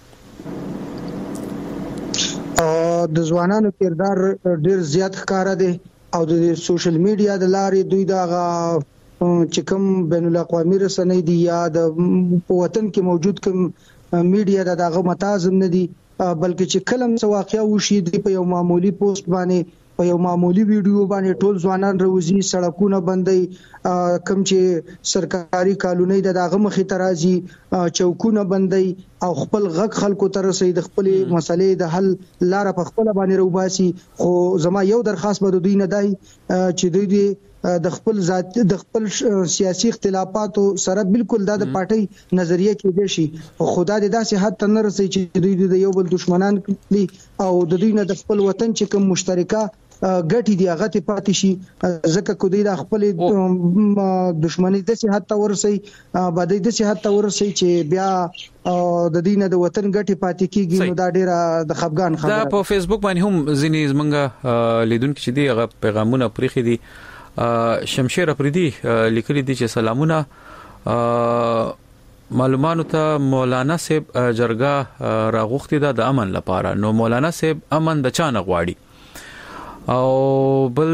Speaker 9: د ځوانانو کردار ډیر زیات ښکارا دي او د سوشل میډیا د لارې دوی دا چې کوم بین الاقوامي رسنۍ دي یا د وطن کې موجود کوم میډیا دغه متازم نه دي بلکې چې کلم څه واقعیا وشي دی په یو معمولی پوسټ باندې په یو معمولی ویډیو باندې ټول ځوانان روزي سړکونه بندي کم چې سرکاري کالونی دغه مخې ترازي چوکونه بندي او خپل غږ خلکو ته رسي د خپل مسلې د حل لار په خپل باندې روباسي خو زما یو درخواست به دوی نه دی چې دوی د خپل ذات د خپل سیاسي اختلافاتو سره بالکل د پارټي نظریه کې دي شي خدا دې داسې حد ته نه رسي چې دوی د یو بل دشمنان دي او د دوی نه د خپل وطن چې کوم مشترکه ګټي دی هغه ته پاتې شي ځکه کو د خپل دشمنی د سي حد ته ورسي باندې د سي حد ته ورسي چې بیا د دینه د وطن ګټي پاتې کیږي نو دا ډیره د خفګان خبره
Speaker 2: دا په فیسبوک باندې هم ځینی زمونږه لیدونکو چې دی هغه پیغامونه پریخي دي شمشیر افریدي لیکلي دي چې سلامونه معلوماتو ته مولانا صاحب جرګه راغوختي د امن لپاره نو مولانا صاحب امن د چانه غواړي او بل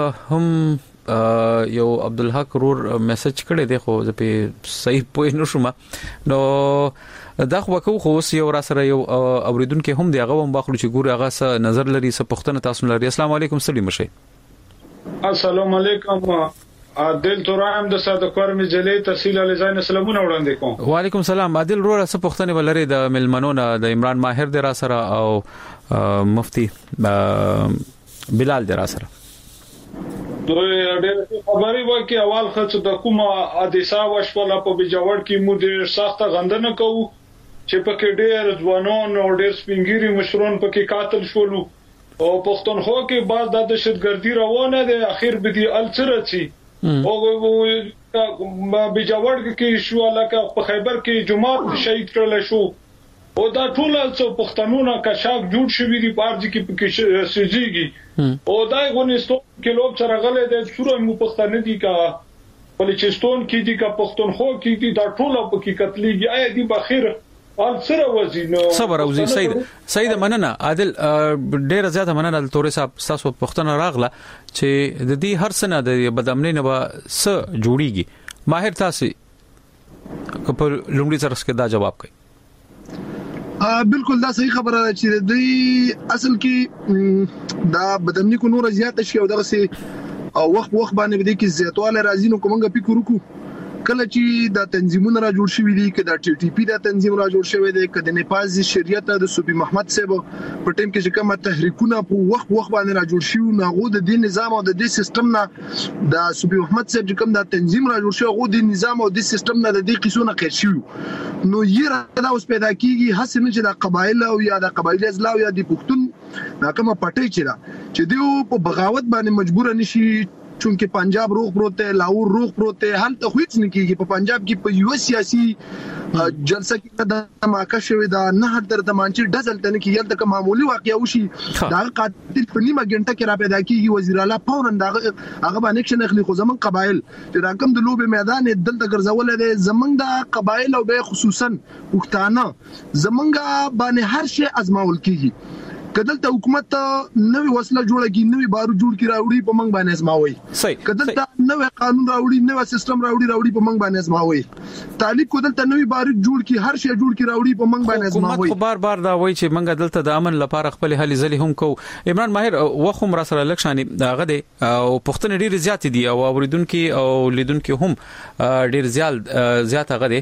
Speaker 2: هم یو عبدالحق رور میسج کړی دی خو زه په صحیح پوه نه شوم نو دا خو خو یو را سره یو اوریدونکو هم دی هغه هم باخلو چې ګوري هغه څه نظر لري څه پښتنه تاسو لري السلام علیکم سلیم مشه
Speaker 14: السلام علیکم عادل تورام د صادق کورمې جلې تحصیل علی زین سلامونه وړاندې کوم
Speaker 2: وعلیکم السلام عادل رور څه پښتنه ولري د ملمنونه د عمران ماهر د را سره او مفتی بلال د را سره
Speaker 14: دوی ډېر خبري وکي اول خڅ د کومه حادثه وشوله په بجوړ کې مو ډېر سخت غندنه کوو چې پکې ډېر ځوانان او ډېر سپینګيري مشرون پکې قاتل شول او پښتونخوا کې بعض د دهشتګردي روانه ده اخر به دي الڅرچی او بجوړ کې شو لکه په خیبر کې جمعه شهید کړل شو او دا ټول څو پښتنونه کشاک جوړ شوی دي پارځي کې پکې سيږي او دا غونستو کې لوب چرغلې د شروع مو پښتنه دي کا بلوچستان کې دي کا پښتونخوا کې دي دا ټول پکې قتلېږي آیا دي بخیر حال سره وزینو
Speaker 2: صبر او سید مننه عادل ډیر زیاته مننه تورې صاحب تاسو پښتنه راغله چې د دې هر سنه د بدامنۍ نه به س جوړیږي ماهر تاسو کپر لومړي سره څه دا جواب کوي
Speaker 10: بالکل دا صحیح خبره ده چې د اصل کې دا بدامنۍ کو نور زیات شي او دغه سي او وخت باندې بده کې زیاتواله راځي نو کومه فکر وکړو کله چې د تنظیمونو را جوړ شوی دي کله ټي ټي پی د تنظیم را جوړ شوی دی کله د نیپال شریعت د صوفي محمد صاحب په ټیم کې چې کومه تحریکونه په وخت باندې را جوړ شي نو غو د دې نظام او د دې سیستم نه د صوفي محمد صاحب چې کوم د تنظیم را جوړ شوی غو د نظام او د سیستم نه د دې قصونه خیر شي نو یې را اوس پیدا کیږي حسنه چې د قبایل او یا د قبایل ازلا او یا د پښتون ناکمه پټي چې دیو په بغاوت باندې مجبور نشي چونکه پنجاب روغ پروت ہے لاهور روغ پروت ہے حل ته هیڅ نه کیږي په پنجاب کې په یو سیاسي جلسه کې د ماکه شوی دا نه در د مانچې ډزل تنه کې یل د معمولی واقعیا وشي دا قاتل په نیمه غنټه کې را پیدا کیږي وزیر اعلی فورا هغه باندې اکشن اخلي خو زمون قبایل چې راکم د لوبې میدان دلته ګرځول دي زمونږ د قبایل او به خصوصا پښتانه زمونږ باندې هر شی ازماول کیږي کدلته حکومت نوې وسله جوړه کی نوې بارو جوړ کی راوړي په منګ باندې ازماوي کدلته نوې قانون راوړي نوې سیستم راوړي په منګ باندې ازماوي طالب کدلته نوې بارو جوړ کی هر شی جوړ کی راوړي په منګ باندې ازماوي
Speaker 2: حکومت بار دا وایي چې منګ دلته د امن لپاره خپل هلي ځلې هم کو عمران ماهر وخم را سره لکشاني داغه دي او پښتون ډیر زیات دي او اوریدونکو او لیدونکو هم ډیر زیات هغه دي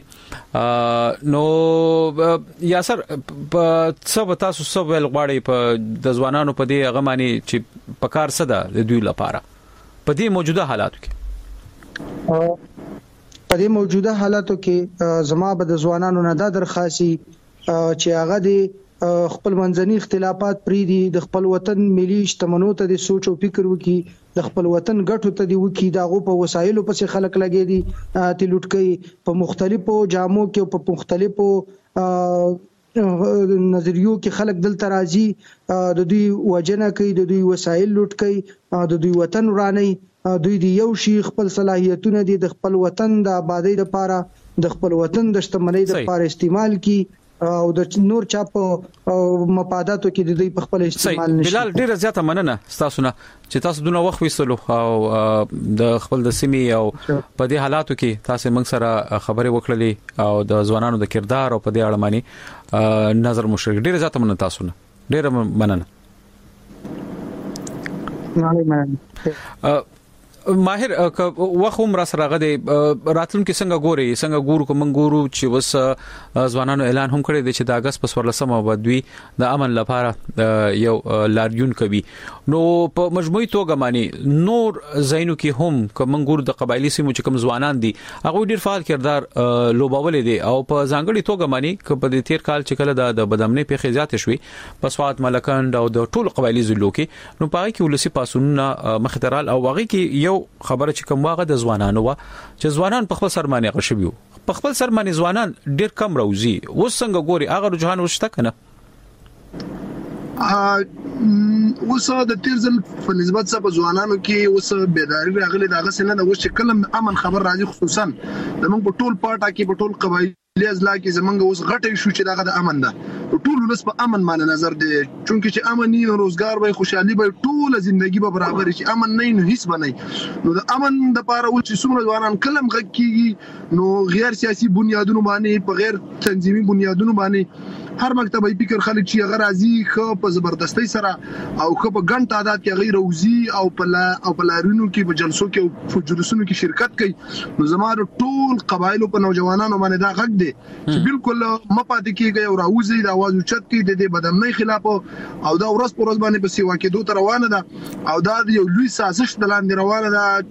Speaker 2: نو یاسر سب تاسو سب غواړي په د ځوانانو په دې هغه معنی چې پکار څه ده د دوی لپاره په دې موجوده حالاتو کې زما به د ځوانانو نه دا درخواستي چې هغه د خپل منځني اختلافات پری دي د خپل وطن ملي شتمنو ته د سوچ او فکر وکي د خپل وطن ګټو ته دی وکي داغه په وسایلو پسې خلک لګي دي تلوټکي په مختلفو جامو کې په مختلفو نظریو کې خلک دلته راځي د دوی وجنه کوي د دوی وسایل لوټ کوي د دوی وطن وراني دوی دی یو شي خپل صلاحیتونه دي د خپل وطن د آبادی لپاره د خپل وطن د شتمنۍ لپاره استعمال کی او د نور چا په مفاداتو کې د دوی په خپل استعمال نشي بلال ډیره زیاته مننه تاسو نه چې تاسو دونه وخت وستلو او د خپل د سیمې او په دې حالاتو کې تاسو موږ سره خبرې وکړلې او د ځوانانو د کردار او په دې اړه معنی نظر مشرک ډیره زیاته مننه تاسو نه ډیره مننه ماهر وخم را سره غدي راتلون کې څنګه ګورو کوم ګورو چې وس ځوانانو اعلان هم کړی دی چې د اگست په 14مه بدوي د امن لپاره یو لاریون کوي نو په مجموعي توګه معنی نور زینو کې هم کوم ګورو د قبایلی سیمو چې کوم ځوانان دي هغه ډیر فعال کردار لوباول دي او په ځانګړي توګه معنی په دې تیر کال چې کله د بدامنۍ په خزيات شوي په سواد ملکند او د ټول قبایلی زلو کې نو پای کې ولسی پاسونه مخترال او واغې کې خبره چې کوم واغه د ځوانانو چې ځوانان په خپل سرمانه غشبيو په خپل سرمانه ځوانان ډیر کم راوځي وسنګ ګوري هغه رجحان وشته کنه
Speaker 10: وسه د تیرزل په نسبت سره په ځوانانو کې وسه بیداری راغلي داغه سنه د وش کلم امن خبر راځي خصوصا د موږ په ټول پټا کې په ټول قبایل لیزلا کې زمونږ اوس غټه شو چې داغه د امن ده ټول ولس په امن باندې نظر دی چونکه چې امن نه روزګار وي خوشحالي به ټول ژوندۍ به برابر شي امن نه نو هیڅ بنئ نو د امن د پاره و چې څومره ځوانان کلم غږ کیږي نو غیر سیاسي بنیادونو باندې په غیر تنظیمي بنیادونو باندې هر مکتبي فکر خلک چې هغه راځي خو په زبردستۍ سره او خو په ګڼ تعداد کې غیر روزي او په لارونو کې په جلسو کې او په جلوسونو کې شرکت کوي نو زموږ ټول قبایلو په نوجوانانو باندې دا غږ دی چې بالکل مپاتې کېږي او راوځي د आवाज اوچت کې د بدامنۍ خلاف او دا ورځ پر ورځ باندې په سیوا کې دوه روانه ده او دا یو لوی سازش د لاندې روانه ده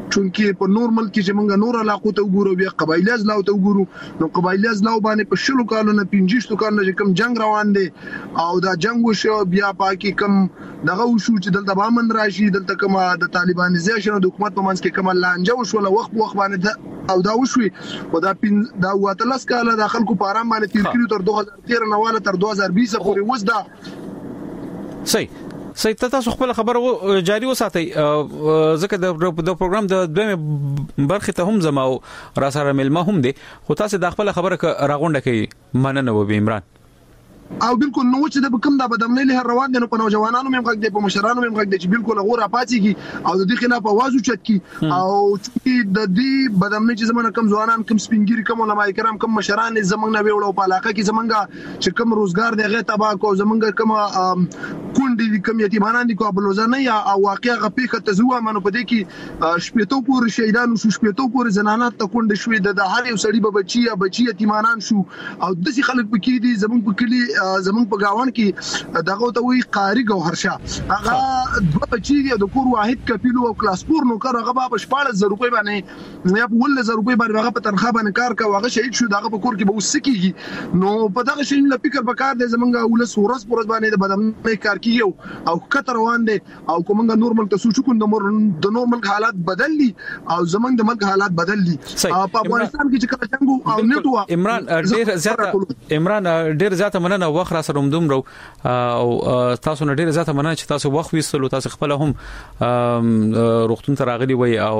Speaker 10: چونکې په نورمال کې چې موږ نور علاقو ته وګورو بیا قبایلی ازلاو ته وګورو نو قبایلی ازلاو باندې په شلو کالونو 15 کالونو چې کوم جنگ روان دي او دا جنگ وشو بیا پاکي کوم دغه وشو چې دلته بامن راشي دلته کوم د طالبانیزیشن د حکومت په منځ کې کوم لانجه وشو وخت باندې او دا وشوي او دا واتلس کاله د خلکو په آرام باندې تیر کړو تر 2013 نواله تر 2020 پورې وځدا
Speaker 2: صحیح تاسو خپل خبره جاری وساتئ ځکه د پروګرام د دویمه برخه ته هم زمو را سره ملما هم دي خو تاسو د خپل خبره راغونډه کوي مننه و عمران
Speaker 10: او بالکل نو چې د کوم د بدمنۍ له روان دي نو په نوجوانانو مې غږ دي په مشرانو مې غږ دي چې بالکل غوړه پاتېږي او د دې خلاف आवाज اوچت کی او چې د دې بدمنۍ چې زمونږ کم ځوانان کم سپینګری کم علماء کرام کم مشران زمونږ نه ویوړو په علاقه کې زمونږ چې کم روزګار دی غي تبا کو زمونږ کم کونډي کم یتیمانان دي کو بلوزنه یا واقعي غپیخه تزوه منو په دې کې شپېتو پور شهیدانو شو شپېتو پور زنانات ته کونډي شوې د هر یو سړي به بچي یتیمانان شو او د څه خلک پکې دي زمونږ په کلی زمونږ په گاون کې دغه ته وی قاری ګوهرشاه هغه دوه بچي د کور واحد کپیلو او کلاس پور نو کار هغه په 14000 روپۍ باندې یا په 10000 روپۍ باندې هغه په تنخواه باندې کار کوي هغه شهید شو دغه په کور کې به وسکیږي نو په دغه شی له فکر وکړ د زمونږ ولس ورځ پورز باندې د بدمنۍ کار کیو او کتر روان دي او کومنګ نورمال ته سوچ کو د نورمال حالات بدللی او زمونږ د ملک حالات بدللی په افغانستان کې چې کله څنګه او
Speaker 2: نټو عمران ډیر زیاته مننه وخت را سره دومره او تاسو نه ډیر زیاته مننه چې تاسو وخت ویستلو تاسو خپل هم روغتون ته راغلي وي او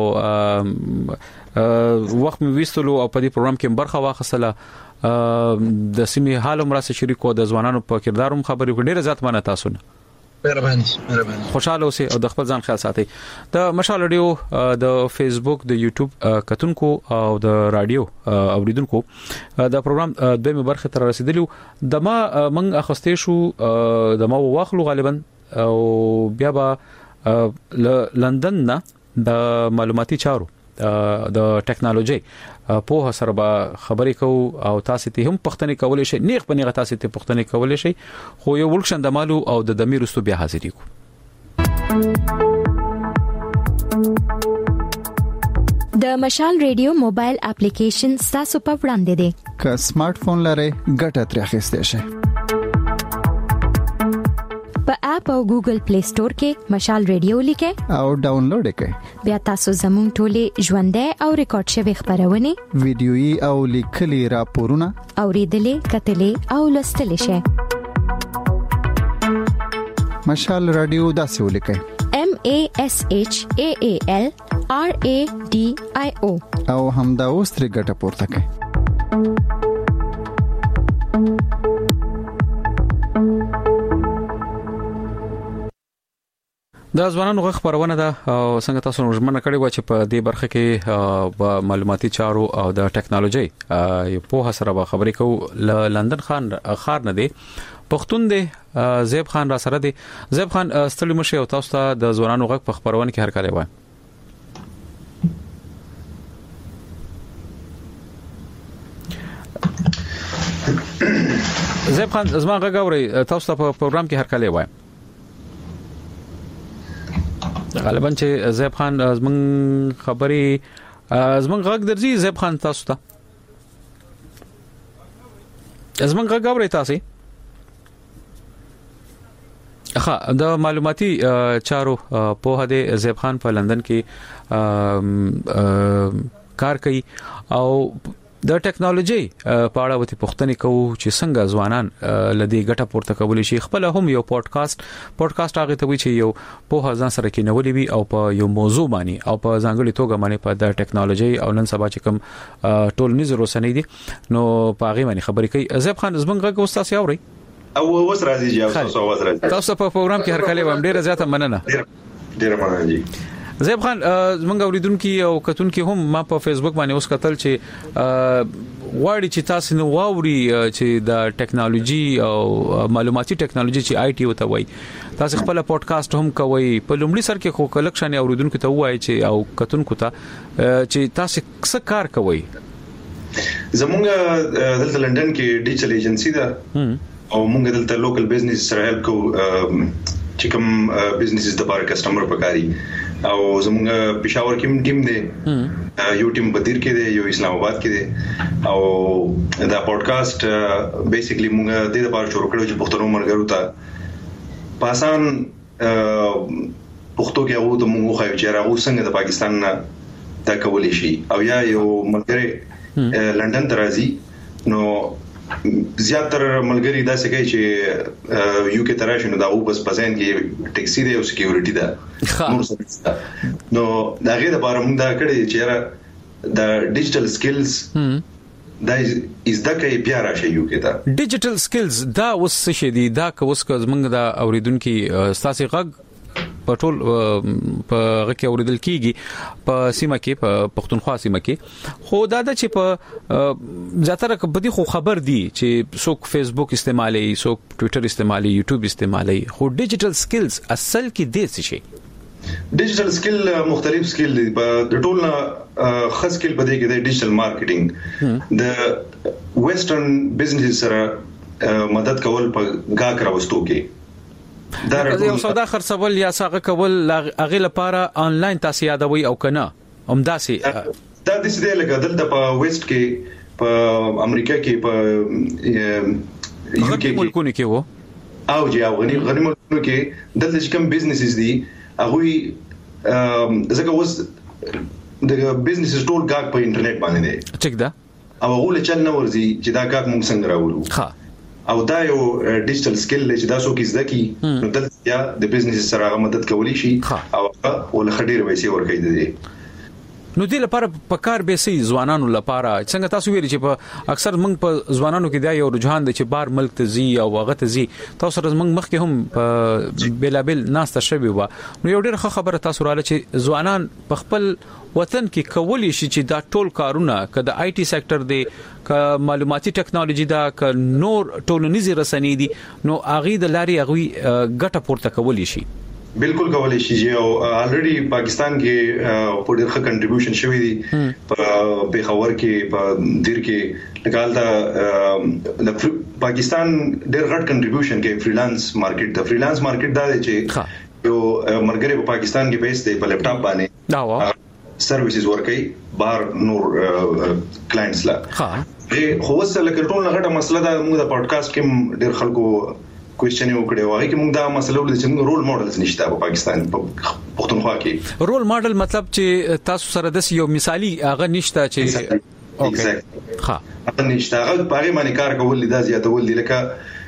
Speaker 2: وخت می ویستلو او په دې پروګرام کې برخه واخصله د سیمې حال هم را سره شریکو د ځوانانو په کرداروم خبرې ډیر زیات مننه تاسو نه
Speaker 10: مهرباني
Speaker 2: خوشاله اوسئ او د خپل ځان خیال ساتئ د مشال رادیو د فیسبوک د یوټیوب کتونکو او د رادیو اوریدونکو د پروګرام دویمه برخه تر رسیدلو د ما من اخستې شو د ما واخلو غالبا او بیا به لندن نه د معلوماتي چارو د ټیکنالوژي په سره به خبرې کوو او تاسو ته هم پښتنې کولې شي نیغ په نیغه تاسو ته پښتنې کولې شي خو یو ولکشن د مالو او د دمیرستو بیا حاضرې کو
Speaker 15: د مشال ریډیو موبایل اپلیکیشن تاسو په وړاندې دی
Speaker 16: که سمارټ فون لرئ ګټه ترې اخیستئ شئ
Speaker 15: په اپ او ګوګل پلی سٹور کې مشال ریډیو لیکئ
Speaker 16: او ډاونلوډ کړئ
Speaker 15: بیا تاسو زموږ ټولې ژوندۍ او ریکارډ شوی خبرونه
Speaker 16: ویډیويي او لیکلي راپورونه
Speaker 15: اوریدلې کتلې او لوستلې شئ
Speaker 16: مشال رادیو داسې ولیکئ
Speaker 15: MASHAALRADIO
Speaker 16: او همدا اوس ترې ګټه پورته کړئ
Speaker 2: د ځوانانو غږ خبرونه ده او څنګه تاسو ورمنه کړی و چې په دې برخه کې په معلوماتي چارو او د ټیکنالوژي په سره به خبرې کوو لندن خار نه دی پښتون دی زیب خان را سره دی زیب خان ستړي مشه او تاسو ته د ځوانانو غږ په خبرونه کې هر کله وای زیب خان زما غږ اوري تاسو ته په پروګرام کې هر کله وای غالبا چې زیب خان زمون خبري زمون غږ درځي زیب خان تاسو ته زمون غږ اوري تاسو د معلوماتي چارو په هده زیب خان په لندن کې کار کوي او د ټیکنالوژي په اړه وتی پوښتنه کوو چې څنګه ځوانان لدی ګټه پورته کولی شي خپل هم یو پودکاسټ هغه ته وی چې یو په ځان سره کې نولې وي او په یو موضوع باندې او په ځانګړي توګه باندې په د ټیکنالوژي او نن سبا چې کوم ټولنیز رسنۍ دي نو په هغه باندې خبرې کوي زیب خان زمونږ غږ استاد یاوري
Speaker 17: او وس راځي تاسو आवाज راځي
Speaker 2: تاسو په پروګرام کې هر کله وم ډیره زیاته مننه
Speaker 17: ډیره مننه جی
Speaker 2: زیب خان زمونږ اوریدونکو او کتونکو هم ما په فیسبوک باندې اوس کتل چې واړی چې تاسو نو واوري چې د ټیکنالوژي او معلوماتي ټیکنالوژي چې آی ټي وته وای تاسو خپل پودکاسټ هم کوي په لومړي سر کې خو کلکشن اوریدونکو ته وای چې او کتونکو ته چې تاسو څه کار کوي
Speaker 17: زمونږ دلته لندن کې ډیجیټل ایجنسی ده او موږ دلته لوکل بزنس سره هیلپ کو چې کوم بزنسز د لپاره کسٹمر پکاري او زموږ پېښور کې ټیم دی یو ټیم بدیر کې دی یو اسلام آباد کې دی او دا پودکاسټ بیسیکلی موږ د دې لپاره شروع کړو چې پښتنو مرګرو ته پاسان پښتو کې هغه ته موږ خو چې راغو څنګه د پاکستان نه دا کولای شي او یا یو ملګری لندن ته راځي نو زیاتره ملګری دا څه کوي چې یو کې تراشي نو دا او بس پسند کې ټیکسي دی او سکیورټي ده نو دا غیر لپاره موږ دا کړی چې دا ډیجیټل سکلز دا از دا کې بیا راشي یو کې دا
Speaker 2: ډیجیټل سکلز دا اوس څه شي دي دا که اوس موږ دا اوریدونکو ستاسو غږ په ټول په غکه اوریدل کیږي په سیمه کې په پښتونخوا سیمه کې خو دا د چې په زیاتره بدی خو خبر دي چې څوک فیسبوک استعمالي څوک ټوئیټر استعمالي یوټیوب استعمالي خو ډیجیټل سکلز اصل کې دي څه شي
Speaker 17: ډیجیټل سکل مختلف سکل دي په ټول نه خاص سکل په دې کې د ډیجیټل مارکیټینګ د ویسټرن بزنس سره مدد کول په گاګ راوستو کې
Speaker 2: دا یو سودا خرڅول یا ساغه کول اغه لپاره انلاین تاسو یادوي او کنه همداسي
Speaker 17: دا د دې لکه دلته په ویسټ کې په امریکا کې په یو کې
Speaker 2: ملکونه کې وو
Speaker 17: او جی غني ملکونه کې دلته کوم بزنسز دي هغه زګه اوس د بزنس ټول گاګ په انټرنیټ باندې دی
Speaker 2: ټیک ده
Speaker 17: او هغه لچل نه ورزي چې دا گاګ موږ څنګه راوړو
Speaker 2: ها
Speaker 17: او دا یو ډیجیټل سکل چې دا څوک زده کی نو دلته یا د بزنس سره مدد کولی شي او ول خډیر وایسي ورکې دي
Speaker 2: نو دې لپاره په کار به سي ځوانانو لپاره څنګه تاسو ویل چې په اکثر موږ په ځوانانو کې دا یو رجحان دی چې بار ملک ته زی او هغه ته زی تاسو سره موږ مخکې هم بلابل ناسته شوی و نو یو ډېر خبره تاسو رااله چې ځوانان په خپل وطن کې کولی شي چې دا ټول کارونه کده آی ټي سېکټر دی ک معلوماتي ټیکنالوژي دا ک نور ټولنیزي رسنۍ دي نو اغه د لاري اغه ګټه پورته کولی شي
Speaker 17: بالکل کولای شي او الریډي پاکستان کې په ډېر ښه کنټریبیوشن شوی دی په پیښور کې په دیر کې لګال دا د پاکستان ډېر غټ کنټریبیوشن کې فریلانس مارکیټ د فریلانس مارکیټ دا دی چې یو مرګري په پاکستان کې بیس دی په لپټاپ باندې
Speaker 2: دا وا
Speaker 17: سرویسز ورکي بهر نور کلاینټس لا خو وسه لکه ټول غټه مسله دا موږ د پودکاسټ کې ډېر خلکو کوېسچن یو کړو هغه کې موږ دا مسله ولې چې موږ رول ماډلز نشته په پاکستان په پښتونخوا کې
Speaker 2: رول ماډل مطلب چې تاسو سره د یو مثالی هغه نشته چې
Speaker 17: اوکې ها هغه نشته هغه په هغه باندې کار کول دا زیاتول دي لکه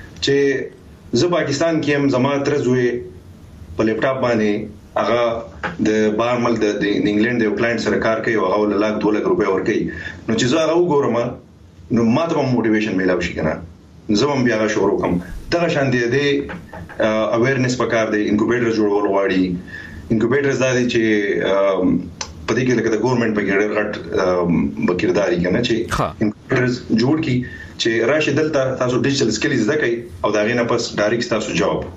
Speaker 17: چې زه پاکستان کې هم زما ترزوي په لپټاپ باندې هغه د بارمل د انګلند یو کلاینټ سره کار کوي او هغه له 2 لک روپیا ورکړي نو چې زه هغه وګورم نو ماته موټیویشن ملو شي کنه زموږ بیا شروع کوم دا شان دي د اویرنس پکار دی انکوبیټر جوړول غواړي انکوبیټرز دا دي چې په دې کې لکه د ګورنمنت په ګډه غټ بکیرداري کنه چې انکوبیټرز جوړ کی چې راشي دلته تاسو ډیجیټل سکلز زده کوي او دا غینه پس ډایرکټ تاسو جاب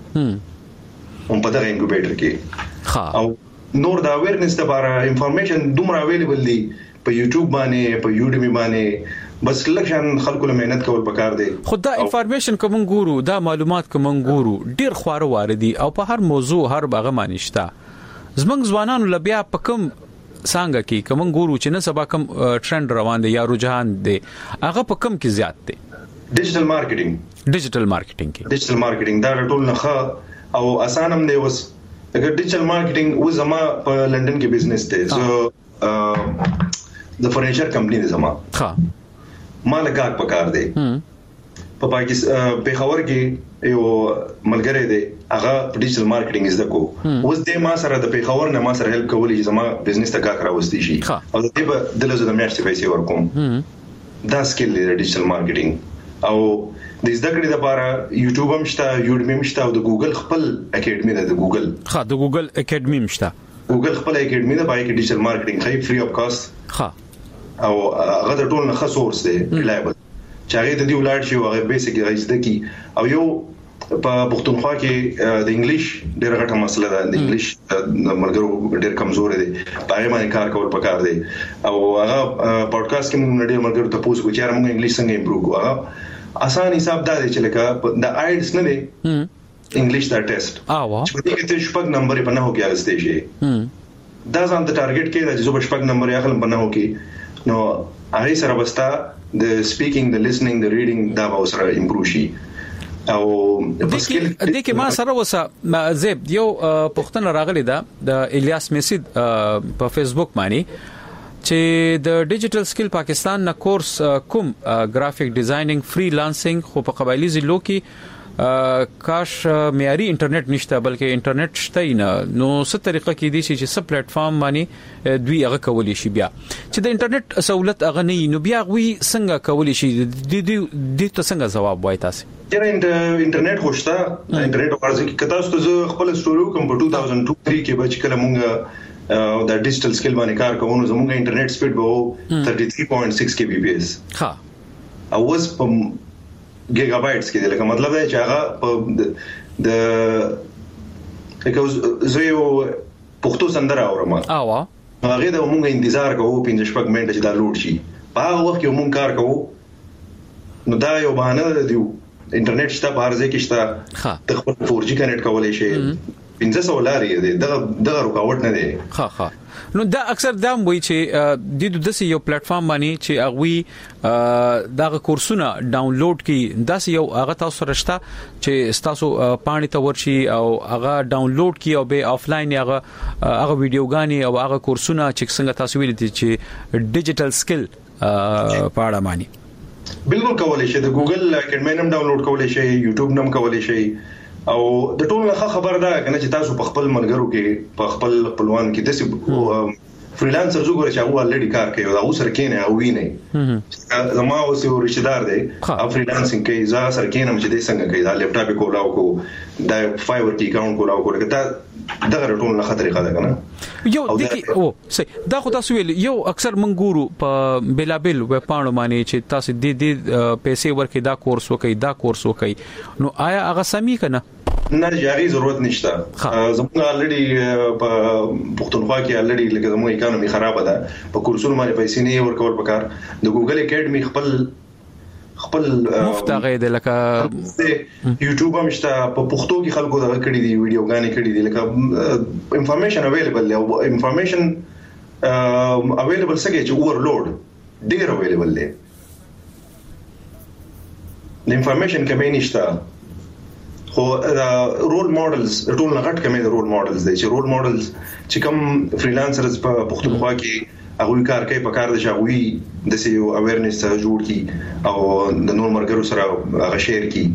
Speaker 17: هم په دغه انکوبیټر کې او نور دا اویرنس لپاره انفارمیشن دومره اویلیبل دي په یوټیوب باندې په یوډیمی باندې بس لکشان خلکو له مهنت کول پکار دی
Speaker 2: خدای انفارمیشن کوم ګورو دا معلومات کوم ګورو ډیر خواره واردي او په هر موضوع هر باغه مانشتا زمنګ ځوانانو لبیا پکم څنګه کی کوم ګورو چې نه سبا کوم ټرند روان دی یا رجحان دی هغه پکم کې زیات دی
Speaker 17: ډیجیټل مارکیټینګ ډیجیټل مارکیټینګ دا ټول نه او اسانه هم دی وس اگر ډیجیټل مارکیټینګ و زما په لندن کې بزنس دی سو د فرنیچر کمپنی دی زما ها مال غاک پکار دی په پاکستان پیښور کې یو ملګری دی هغه ډیجیټل مارکیټینګ زده کو اوس د ما سره د پیښور نه ما سره هیلپ کولی زما بزنس ته غاک راوستي شي او د دې د لزه د میاشتې پیسې ورکوم دا سکل دی ډیجیټل مارکیټینګ او د زده کړې لپاره یوټیوب هم شته یوډمی هم شته او د ګوګل خپل اکیډمي ده د ګوګل
Speaker 2: د ګوګل اکیډمي هم شته
Speaker 17: ګوګل خپل اکیډمي ده پای کې ډیجیټل مارکیټینګ خې فری اف کاست او هغه د ټول نه خاصورس دی ریلایبل چې هغه د دې ولر شي هغه بیسیک راځي کی او یو په پښتونخوا کې د انګلیش ډېر غټه مسله ده د انګلیش مرګرو ډېر کمزور دي پای باندې کار کول پکار دی او هغه پودکاسټ کې موږ ډېر مرګرو ته پوښتنه کوو چې موږ انګلیش څنګه امپروو کوو هغه آسان حساب دا دی چې لکه د آیلټس نه دی انګلیش دا ټیسټ چې دې کې ته شپږ نمبر په نه هو کې اغستې شي دا ځان ته ټارګټ کې راځي چې شپږ نمبر یې خپل بناو کې نو هغه سره بستا د سپیکینګ د لیسنینګ د ریډینګ دا به سره امپروو شي او
Speaker 2: د کې ما سره وسه زیب یو پښتنه راغلی دا د الیاس میسید په فیسبوک باندې چې د ډیجیټل سکل پاکستان نه کورس کوم گرافیک ډیزاینینګ فریلانسینګ خو په قبایلی ضلعو کې کاش معیاري انټرنیټ نشته بلکې انټرنیټ شته نه نو څه طریقه کې دي چې سب پلیټ فارم باندې دوی هغه کولی شي بیا چې د انټرنیټ سہولت هغه نه نو بیا غوي څنګه کولی شي د ته څنګه جواب وای تاسو
Speaker 17: چې انټرنیټ خوشته انټرنیټ ورځي کې کتا ستاسو خپل سټوریو کوم په 2002 کې بچ کله مونږ د ډیجیټل سکل باندې کار کوو زموږ انټرنیټ سپیډ به 33.6 kbps
Speaker 2: ها
Speaker 17: او اوس په ګیگا بایټس کې لکه مطلب دی چې هغه د لکه زه یو پښتو سندره اورم
Speaker 2: هغه
Speaker 17: د موږ انتظار کوو 15 منټه چې دا لوډ شي په هغه وخت کې موږ کار کوو نو دا یو بهانه دی انټرنیټ شته په هر ځای کې شته ته خپل 4G کنیکټ کولای شي 1500 لارې دي دغه رکاوټ نه دی
Speaker 2: ها نو دا اکثر دا وایي چې د داسې یو پلیټ فارم باندې چې هغه دغه کورسونه ډاونلوډ کی داسې یو هغه تاسو رښتا چې تاسو پانی ته ورشي او هغه ډاونلوډ کی او به آفلاین هغه ویډیوګانی او هغه کورسونه چې څنګه تاسو ویل دي چې ډیجیټل سکل پاړه مانی
Speaker 17: بالکل کولای شي د ګوګل اکیډمي نم ډاونلوډ کولای شي یوټیوب نم کولای شي او د ټول نه خبر ده کنه چې تاسو په خپل ملګرو کې په خپل خپلوان کې د فریلانسر زوګره چې هغه الریډي کار کوي او سر کېنه او ویني زما اوس یو رشتہ دار دی او فریلانسینګ کوي زه سر کېنه چې د څنګه کوي دا لپټاپ کولاو کو دا فایبر کې اکاونټ کولاو کو دا دغه ټول نه خطرې خاله کنه
Speaker 2: یو دغه او سي دا خو تاسو ویل یو اکثر منګورو په بلابل وب پاڼو باندې چې تاسو د پیسې ورکې دا کورس وکي نو آیا هغه سمي کنه
Speaker 17: نه جاري ضرورت نشته زموږ الریډي په پښتونخوا کې الریډي لکه زموږ اکانومي خراب ده په کورسونو باندې پیسې نه ورکول پکار د ګوګل اکیډمي خپل
Speaker 2: مفت غید لکه
Speaker 17: یوټیوب هم شته په پښتو کې خلکو دا کړی دی ویډیوګانې کړی دي لکه انفارمیشن اویلیبل او انفارمیشن اویلیبل څنګه چې اورلوډ ډیر اویلیبل دی د انفارمیشن کمی نشته خو رول ماډلز ټول نه غټ کمې د رول ماډلز دي چې رول ماډلز چې کوم فریلانسرز په پښتونخوا کې هغه کار کوي په کار د شاوي د سیو اویرنس جوړ کی او د نور مرګرو سره هغه شیر کی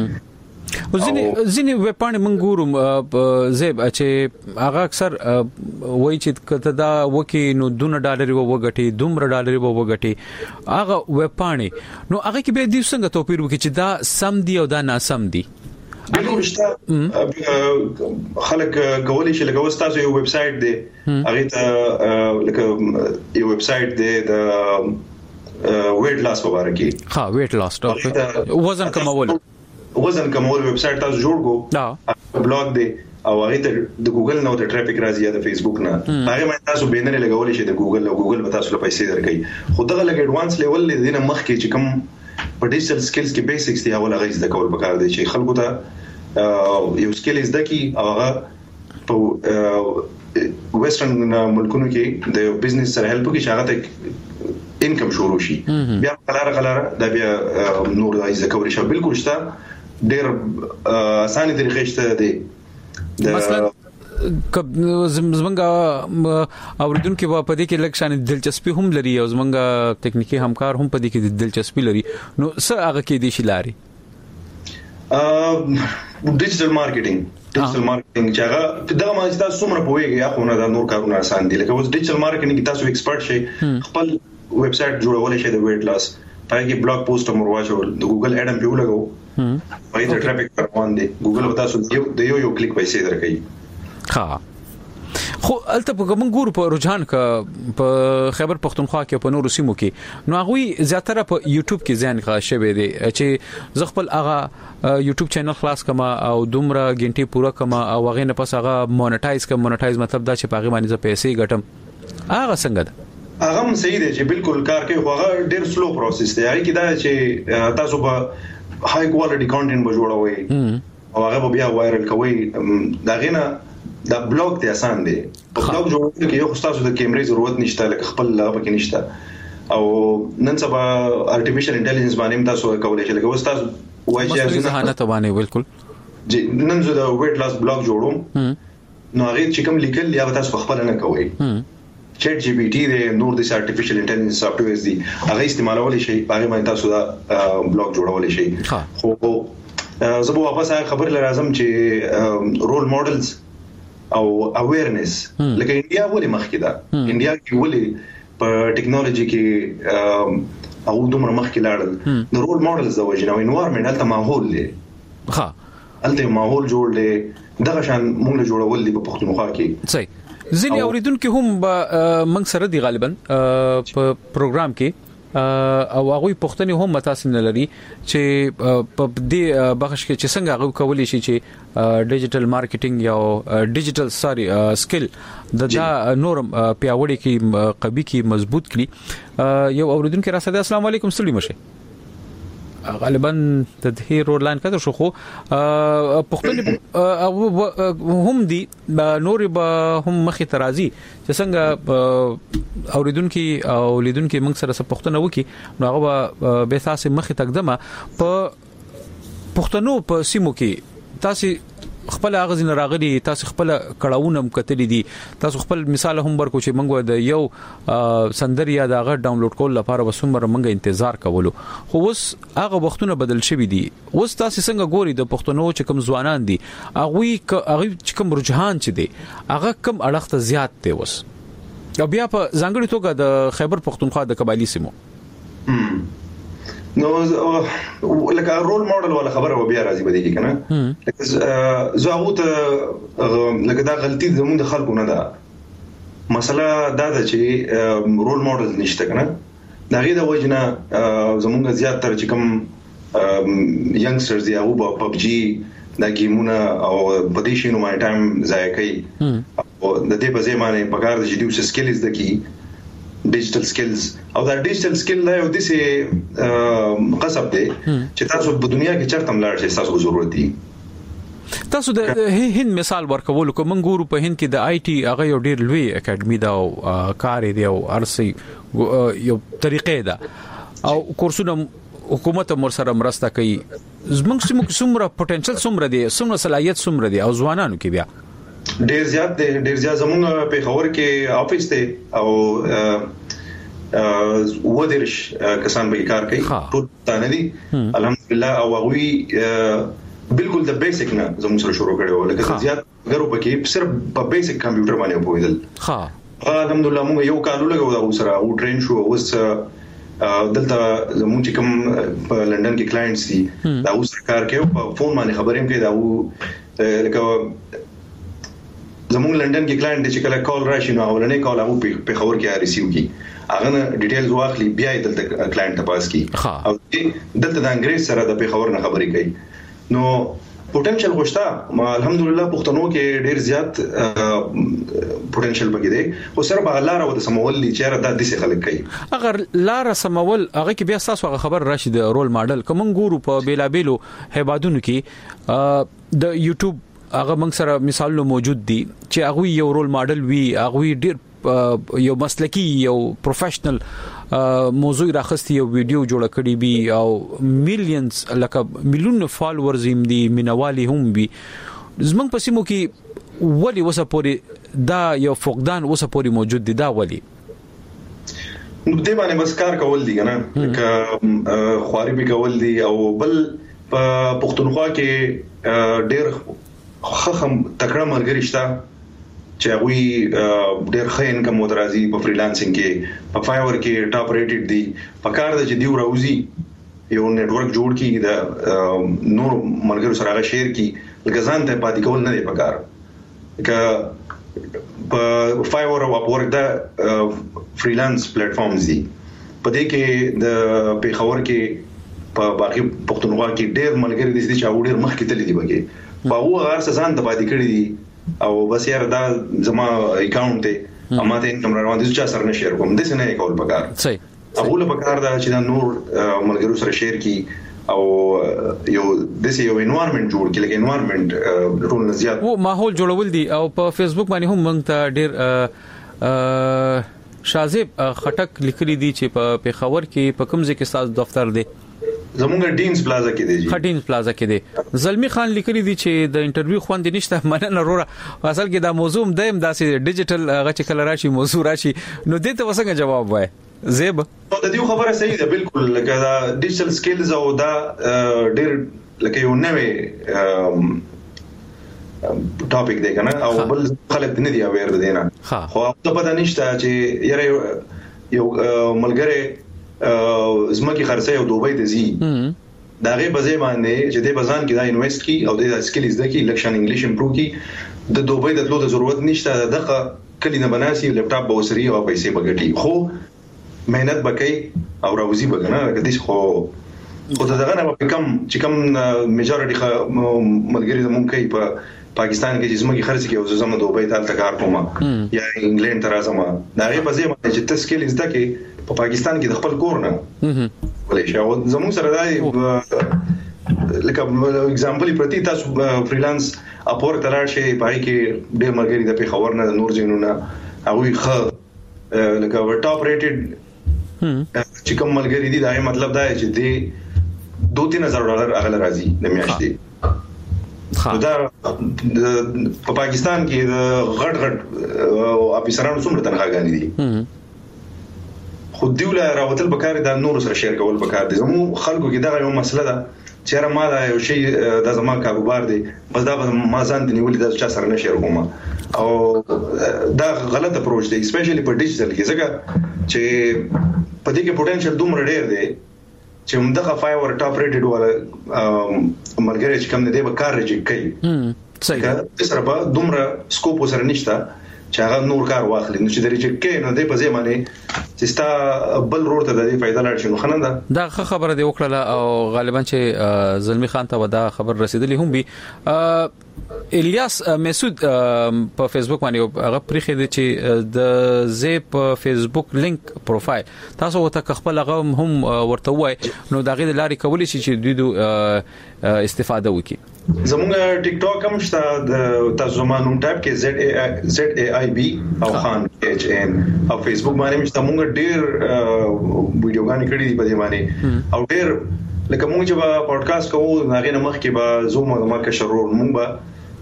Speaker 2: ځینې وپاڼې منګورم زیب چې هغه اکثر وایي چې کته دا وکی نو $2 وګټي $2 وګټي هغه وپاڼې نو هغه کې به د څنګه توپیر وکړي چې دا سم دی او دا ناسم دی
Speaker 17: بالکل شته خلک کولای شي لکه وستاسو یو ویب سټ دی هغه ته لکه یو ویب سټ دی د ویټ لاس په اړه کې
Speaker 2: ها ویټ لاس وزن کمول
Speaker 17: ویب سټ تاسو جوړ کو بلاګ دی او هغه ته د ګوګل نو د ټریفیک راځي یا د فیسبوک نه هغه باندې تاسو بینر لګولې شي د ګوګل او ګوګل به تاسو له پیسې درکړي خو دغه لګ ایڈوانس لیول لدینه مخ کې چې کوم په ډیجیټل سکلز کې بیسکس دی هغه لغې زده کول پکار دی چې خلکو ته یو سکل زده کی او هغه په ویسټرن ملکونو کې د بزنس سره هیلپ کوي چې هغه ته انکم شروع شي بیا قلاره دا بیا نور د زده کول شي بالکل شته ډېر اسانه طریقې شته دی
Speaker 2: مثلا زمونږه اوریدونکو په دې کې لکشان دلچسپي هم لري او زمونږه تکنیکی همکار هم په دې کې دلچسپي لري نو څه هغه کې دي شلاري
Speaker 17: ډیجیټل مارکیټینګ چې هغه دغه ما تاسو څومره پوهیږئ یا خو نه دا نور کارونه آسان دي لکه اوس ډیجیټل مارکیټینګ تاسو ایکسپرت شئ خپل ویب سټ جوړول شي د ویټ لاس پای کې بلاګ پوسټ هم ورواچول د ګوګل اډم په ولګو پای ته ټریفیک روان دي ګوګل تاسو یو کلیک پیسې درکړي
Speaker 2: ها خو الته په کوم ګور په رجحان ک په خیبر پختونخوا کې په نورو سیمو کې نو هغه زیاتره په یوټیوب کې ځان ښه شوی دی چې ز خپل هغه یوټیوب چینل خلاص کما او دومره غنټي پورا کما او هغه نه پس هغه مونټایز مطلب دا چې پاغي باندې ز پیسې ګټم هغه څنګه ده
Speaker 17: هغه صحیح دی چې بالکل کار کوي خو هغه ډیر سلو پروسس دی هغه کې دا چې تاسو په های کوالټي کانټینټ به جوړوي او هغه بیا وایرل کوي دا غینه دا بلاګ ته آسان دی په بلاګ جوړولو کې یو خاصه د کیمرې ضرورت نشته لکه خپل لغه کې نشته او نن سبا ارتفیشل انټيليجنس باندې تاسو کولای شئ لکه تاسو وایي چې
Speaker 2: ذهانت باندې بالکل
Speaker 17: جی نن زه د ویټ لاس بلاګ جوړوم نو هغه چې کوم لیکل یا تاسو خپل نه کوئ چټ جی پی ټی د نور د ارتفیشل انټيليجنس سافټویرز دي هغه استعمالول شي هغه باندې تاسو دا بلاګ جوړول شي خو زه به واپس خبر لازم چې رول ماډلز او اویرنس لکه انډیا ولې مخکې ده انډیا کې ولې په ټیکنالوژي کې او دومره مخکې لاړل د رول ماډلز د وجه نو انوایرنمنت الته ماحول دی الته ماحول جوړ دی دغه شان موږ جوړول دي په پښتونخوا کې
Speaker 2: صحیح ځینې اوریدونکو هم موږ سره دی غالبا په پروګرام کې او هغه پښتني هم متاسم نه لري چې په دې بخش کې چې څنګه هغه کولی شي چې ډیجیټل مارکیټینګ یا ډیجیټل سکل دا نورم پیاوړی کې قوي کې مضبوط کړي یو اوریدونکو را سره السلام علیکم سلام شه غالبا د دې رولان کده شو خو پښتون هم دي نور به هم مخې ترازی چې څنګه اوریدونکو او لیدونکو موږ سره پښتون وکي نو هغه به تاسو مخې تقدمه په پښتنو په سیمو کې تاسو خپل اغاز نه راغلي تاسو خپل کړهونه مکتلې دي تاسو خپل مثال هم ورکو چې موږ د یو سندر یا د هغه ډاونلوډ کول لپاره وسومره موږ انتظار کولو خو اوس هغه وختونه بدل شوي دي اوس تاسو څنګه ګوري د پښتنو چې کوم ځوانان دي هغه چې کوم رجحان چې دي هغه کم اړخ ته زیات دی اوس او بیا په ځانګړي توګه د خیبر پښتونخوا د قبایلی سیمو
Speaker 17: نو لکه رول ماډل ولا خبره و بیا راځي بده کې کنه زه ته لکه دا غلطي زموږ د خلکو نه ده مسله دا ده چې رول ماډل نشته کنه دا غي د وجنه زموږ زیات تر چې کوم ینګسترز دی او په پبجی دا گیمونه او بدی شنو مای ټایم ضایع کوي او د دې په ځای باندې پکار د جديو سکلز د کی ډیجیټل سکلز او دا ډیجیټل سکل دا یو دسه قصب دی چې تاسو په دنیا کې چرته ملاړ شئ تاسو ضرورت دي
Speaker 2: تاسو د هند مثال ورکول کوم ګورو په هند کې د آی ټي هغه یو ډیر لوی اکیډمي دا او کار دی او ارسي یو طریقې ده او کورسونه حکومت مر سره مرسته کوي زموږ څومره پټنشل څومره دی څومره صلاحيت څومره دی او ځوانانو کې بیا
Speaker 17: ډیر زیات زموږ په خبر کې افیس ته او ودرش کسان به کار کوي ټول تانه دي الحمدلله او هغه بالکل د بیسیک نه زموږ سره شروع کړو لکه زیات غرو پکې صرف په بیسیک کمپیوټر باندې پوهیدل الحمدلله موږ یو کال لګو دا سره او ټرین شو اوس دلته زموږ چې کوم په لندن کې کلاینټس دي دا اوس کار کوي په فون باندې خبرې کوي دا لکه زموږ لندن کې کلاینټ چې کله کال راشي نو اولنې کال هغه په خبر کې ریسیو کی هغه ډیټیلز واخلي بیا دلته کلاینټ ته پاس کی او دلته د انګریز سره د په خبر نه خبرې کوي نو پټنشل غوښتا الحمدلله پښتنو کې ډیر زیات پټنشل بګی دی خو سره به لار او د سمول چې را د دې خلک کوي
Speaker 2: اگر لار سمول هغه کې بیا تاسو خبر راشي د رول ماډل کوم ګورو په بیلابیلو هیوادونو کې د یوټیوب هغه موږ سره مثالونه موجود دي چې هغه یو رول ماډل وی هغه ډیر یو مسلکی یو پروفیشنل موضوع راخستی یو ویډیو جوړ کړی بي او میلیونز لکه میلیون فالوورز هم دي مینوالي هم وي زمونږ په سیمو کې ولی وسپوري دا یو فقدان وسپوري موجود دي دا ولی
Speaker 17: نو دې باندې بس کار کول دي کنه ک خواري به کول دي او بل په پښتونخوا کې ډیر خخم تکړه مرګري شته چې هغه ډېر ښه انکم مترازي په فریلانسینګ کې په فایور کې ټاپ ریټډ دي په کار د جدي راوځي یو نتورک جوړ کی دا نور مرګرو سره هغه شیر کی لکه ځان ته پاتې کول نه دی په کار که په فایور او اپورک دا فریلانس پلیټ فارمز دي په دې کې د پیښور کې په باقي پښتونخوا کې ډېر مرګري دي چې هغه ډېر مخکې تللی دی بګي په هغه ارسان د پاتې کړی دي او بس یار دا زما اکاونټ ته اما ته انکم روان دي چې سره نه شیر کوم د څه نه کول پکار صحیح هغه له پکار دا چې دا نور ملګرو سره شیر کی او یو د د یو انوایرنمنت جوړ کړي، لکه انوایرنمنت ټول نه زیات
Speaker 2: او ماحول جوړول دي. او په فیسبوک باندې هم موږ ته ډېر شازیب خټک لیکلي دي چې په پیښور کې په کوم ځای کې ستاسو دفتر دی؟
Speaker 17: زمونږ ډینز پلازا کې دی.
Speaker 2: ډینز پلازا کې دی. زلمی خان لیکلي دي چې د انټرویو خوند نشته، مننه وروره. اصل کې دا موضوع دیم داسې ډیجیټل هغه چې کله راشي موضوع راشي نو دې ته وسنګ جواب وای زیب.
Speaker 17: د دې خبره صحیح ده بالکل، لکه دا ډیجیټل سکلز او دا ډېر لکه یو نوې ټاپک دی کنه، او بل خلک نه دی اویر دي نه. خو ته پته نشته چې یاره یو ملګری زمکه خرڅه او دوبۍ ته زی دا غي بځای باندې چې د بزان کې دا انویست کی او د سکلز د کی لکشن انګلیش امپروو کی د دوبۍ د تلو د ضرورت نشته. دغه کلی نه بناسي لپټاپ بوسري او پیسې بغټي، خو مهنت بکې او راوزی بګنه کدي خو دغه نه کم چې کم میجورټي ملګری زمون کوي په پاکستان کې چې زموږ خرڅ کې او زموږ دوبۍ ته کار کوم یا انګلند ته راځم دا غي په ځای باندې چې تسکیل زده کې په پاکستان کې د خپل کور نه ولې شاو زموږ سره دا لکه اگزامپل پرتی تاسو فریلانس اپور ترار شي پای کې ډېر مرګري د پیښور نه د نور ځینونه هغه خه لکه ټاپ ریټډ چې کوم مرګري دي دا مطلب دا چې دی $2-3,000 اغل راځي د میاشتې. دا په پاکستان کې د غټ افیسرانو څومره تنخواګانې دي، خو دیوله راوتل بکار دا نور سره شیر کول بکار دي. زمو خلکو کې دا یو مسله ده چې را مال یو شی د زما کاروبار دی بس دا ما ځان دی ولې دا چا سره نه شیر کوم، او دا غلط اپروچ دی اسپیشلی په ډیجیټل کې، ځکه چې په دې کې پوتنشل دومره ډیر دی چې همدغه فایور ټاپ ریټډ ولا ملګری چې کوم نه دی به کار ریجیکټ کوي. صحیح ده سره به دومره سکوپ سره نشته چې هغه نور کار واخلي، نو چې د ریجیکټ کوي نو دی په ځای باندې چې ستا بل روړ ته د دې فائدہ لار شي. نو خننده
Speaker 2: دا خبره دی وکړه او غالبا چې زلمی خان ته ودا خبر رسیدلی هم بي. الیاس مسعود په فیسبوک باندې هغه پریخي دي چې د زی په فیسبوک لینک پروفایل تاسو وته خپل هغه هم ورته وای نو دا غي لاري کولی شي چې دوی استفاده وکړي.
Speaker 17: زموږ ټیک ټاک هم شته د تاسو مانوم ټایپ کې ZAIB او خان HN او فیسبوک باندې مشته موږ ډیر ویډیوګانې کړې دي په دې باندې او ډیر لکه موږ چې په پودکاسټ کوو هغه نه مخکې به زوم ما کې شروع موږ به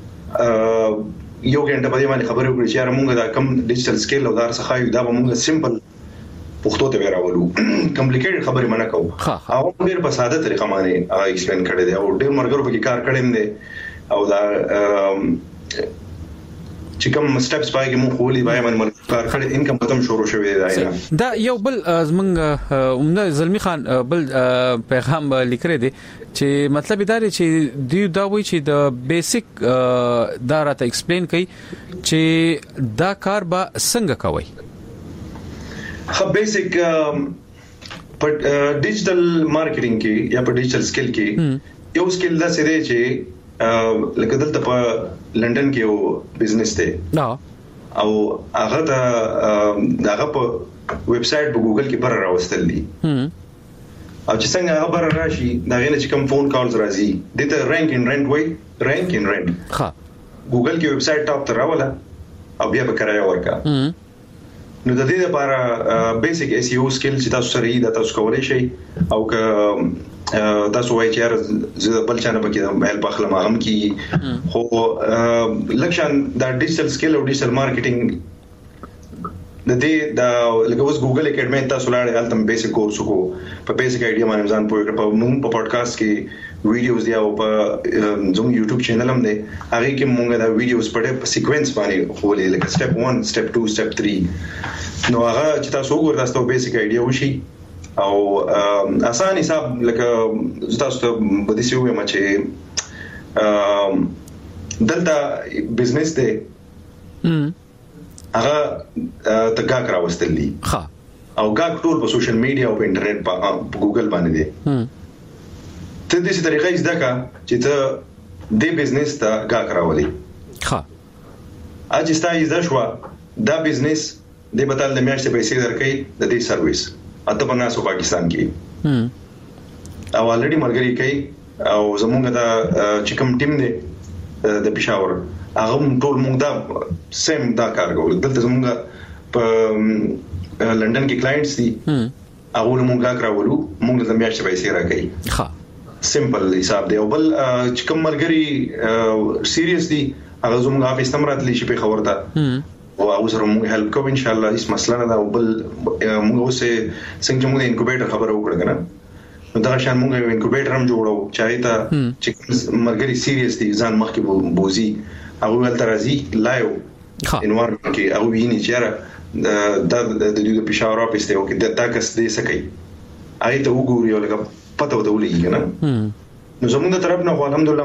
Speaker 17: یو غنټه په دې باندې خبرې وکړو چې موږ دا کم ډیجیټل سکیل او دار څخه یو دا موږ سمپل پښتو ته راولو کمپلیکیټډ خبرې منه کوو او ډېر په ساده طریقه باندې ایکسپلین کړی دی او ډېر مرګرو په کار کړم دی او دا چې کوم سټیپس پای کې مونږ خولي بای من کار کړی انکم ختم شروع شوی دی.
Speaker 2: دا یو بل زمنګ عمده زلمی خان بل پیغام لیکره دی چې مطلب دا دی چې دی دا وایي چې د بیسیک دا راته ایکسپلین کوي چې دا کار به څنګه کوي.
Speaker 17: خو بیسیک په ډیجیټل مارکیټینګ کې یا په ډیجیټل سکل کې یو سکل دا څه دی چې لکه دلته په لندن کې یو بزنس دی او هغه دغه په ویب سټ په ګوګل کې پر راوستل دي او چې څنګه هغه پر راشي دا غنه چې کوم فون کالز راځي دته رانک ان رنت وای رانک ان رنت ګوګل کې ویب سټ ټاپ تر راولا او بیا به کرایه ورکا. نو د دې لپاره بیسیک SEO سکل چې تاسو سره یې تاسو کولای شئ او که تاسو وایي چې زه بل چانه پکې هیلپ اخلم هم کی خو لکشن دا ډیجیټل سکل او ډیجیټل مارکیټینګ د دې دا لکه اوس ګوګل اکیډمي تاسو لاړ هلته بیسیک کورس کو په بیسیک ایډیا باندې ځان پوهه په موږ په پودکاسټ کې ویډیوز دی او په زوم یوټیوب چینل هم دی هغه کې موږ دا ویډیوز په سیکوینس باندې خولې لکه سټپ 1 سټپ 2 سټپ 3 نو هغه چې تاسو وګورئ تاسو بیسیک ایډیا وشي او اسان حساب لکه تاسو ته بده سی ویم چې دلته بزنس دی هغه تګاک راوستلی او ګاک ټول په سوشل میډیا او په انټرنیټ په ګوګل باندې دی ته د دې طریقې زده کا چې ته د بزنس ته ګاک راولي اځ ستا یې شو دا بزنس د بدل د میاشتې پیسې درکې د دې سرویس اته په ناسو پاکستان کې او الریډي مرګري کوي او زمونږ د چکم ټیم دی د پېښور هغه ټول موږ دا سیم دا کار کوو. دلته زمونږ په لندن کې کلاینټس دي هغه موږ راکراولو موږ د میاشتې پیسې راکړي. ها سمپل حساب دی. او بل چې کوم مرګري سیریس دي هغه زموږ افیس تمرات لشي په خبر ده او اوسره موږ هیلپ کوو ان شاء الله. هیڅ مسله نه ده. او بل موږ اوس څنګه موږ انکوبیټر خبره وکړه کنه نو دا شان موږ انکوبیټر هم جوړو چای ته چې مرګري سیریس دي ځان مخکې بوزي هغه ول ترازی لایو انوار کې او ویني چیرې د دوی د پېښور افیس ته وکړي دا کس دې سکی آی ته وګوري او لکه پته ودولې کنه. نو زموږ طرف نه الحمدلله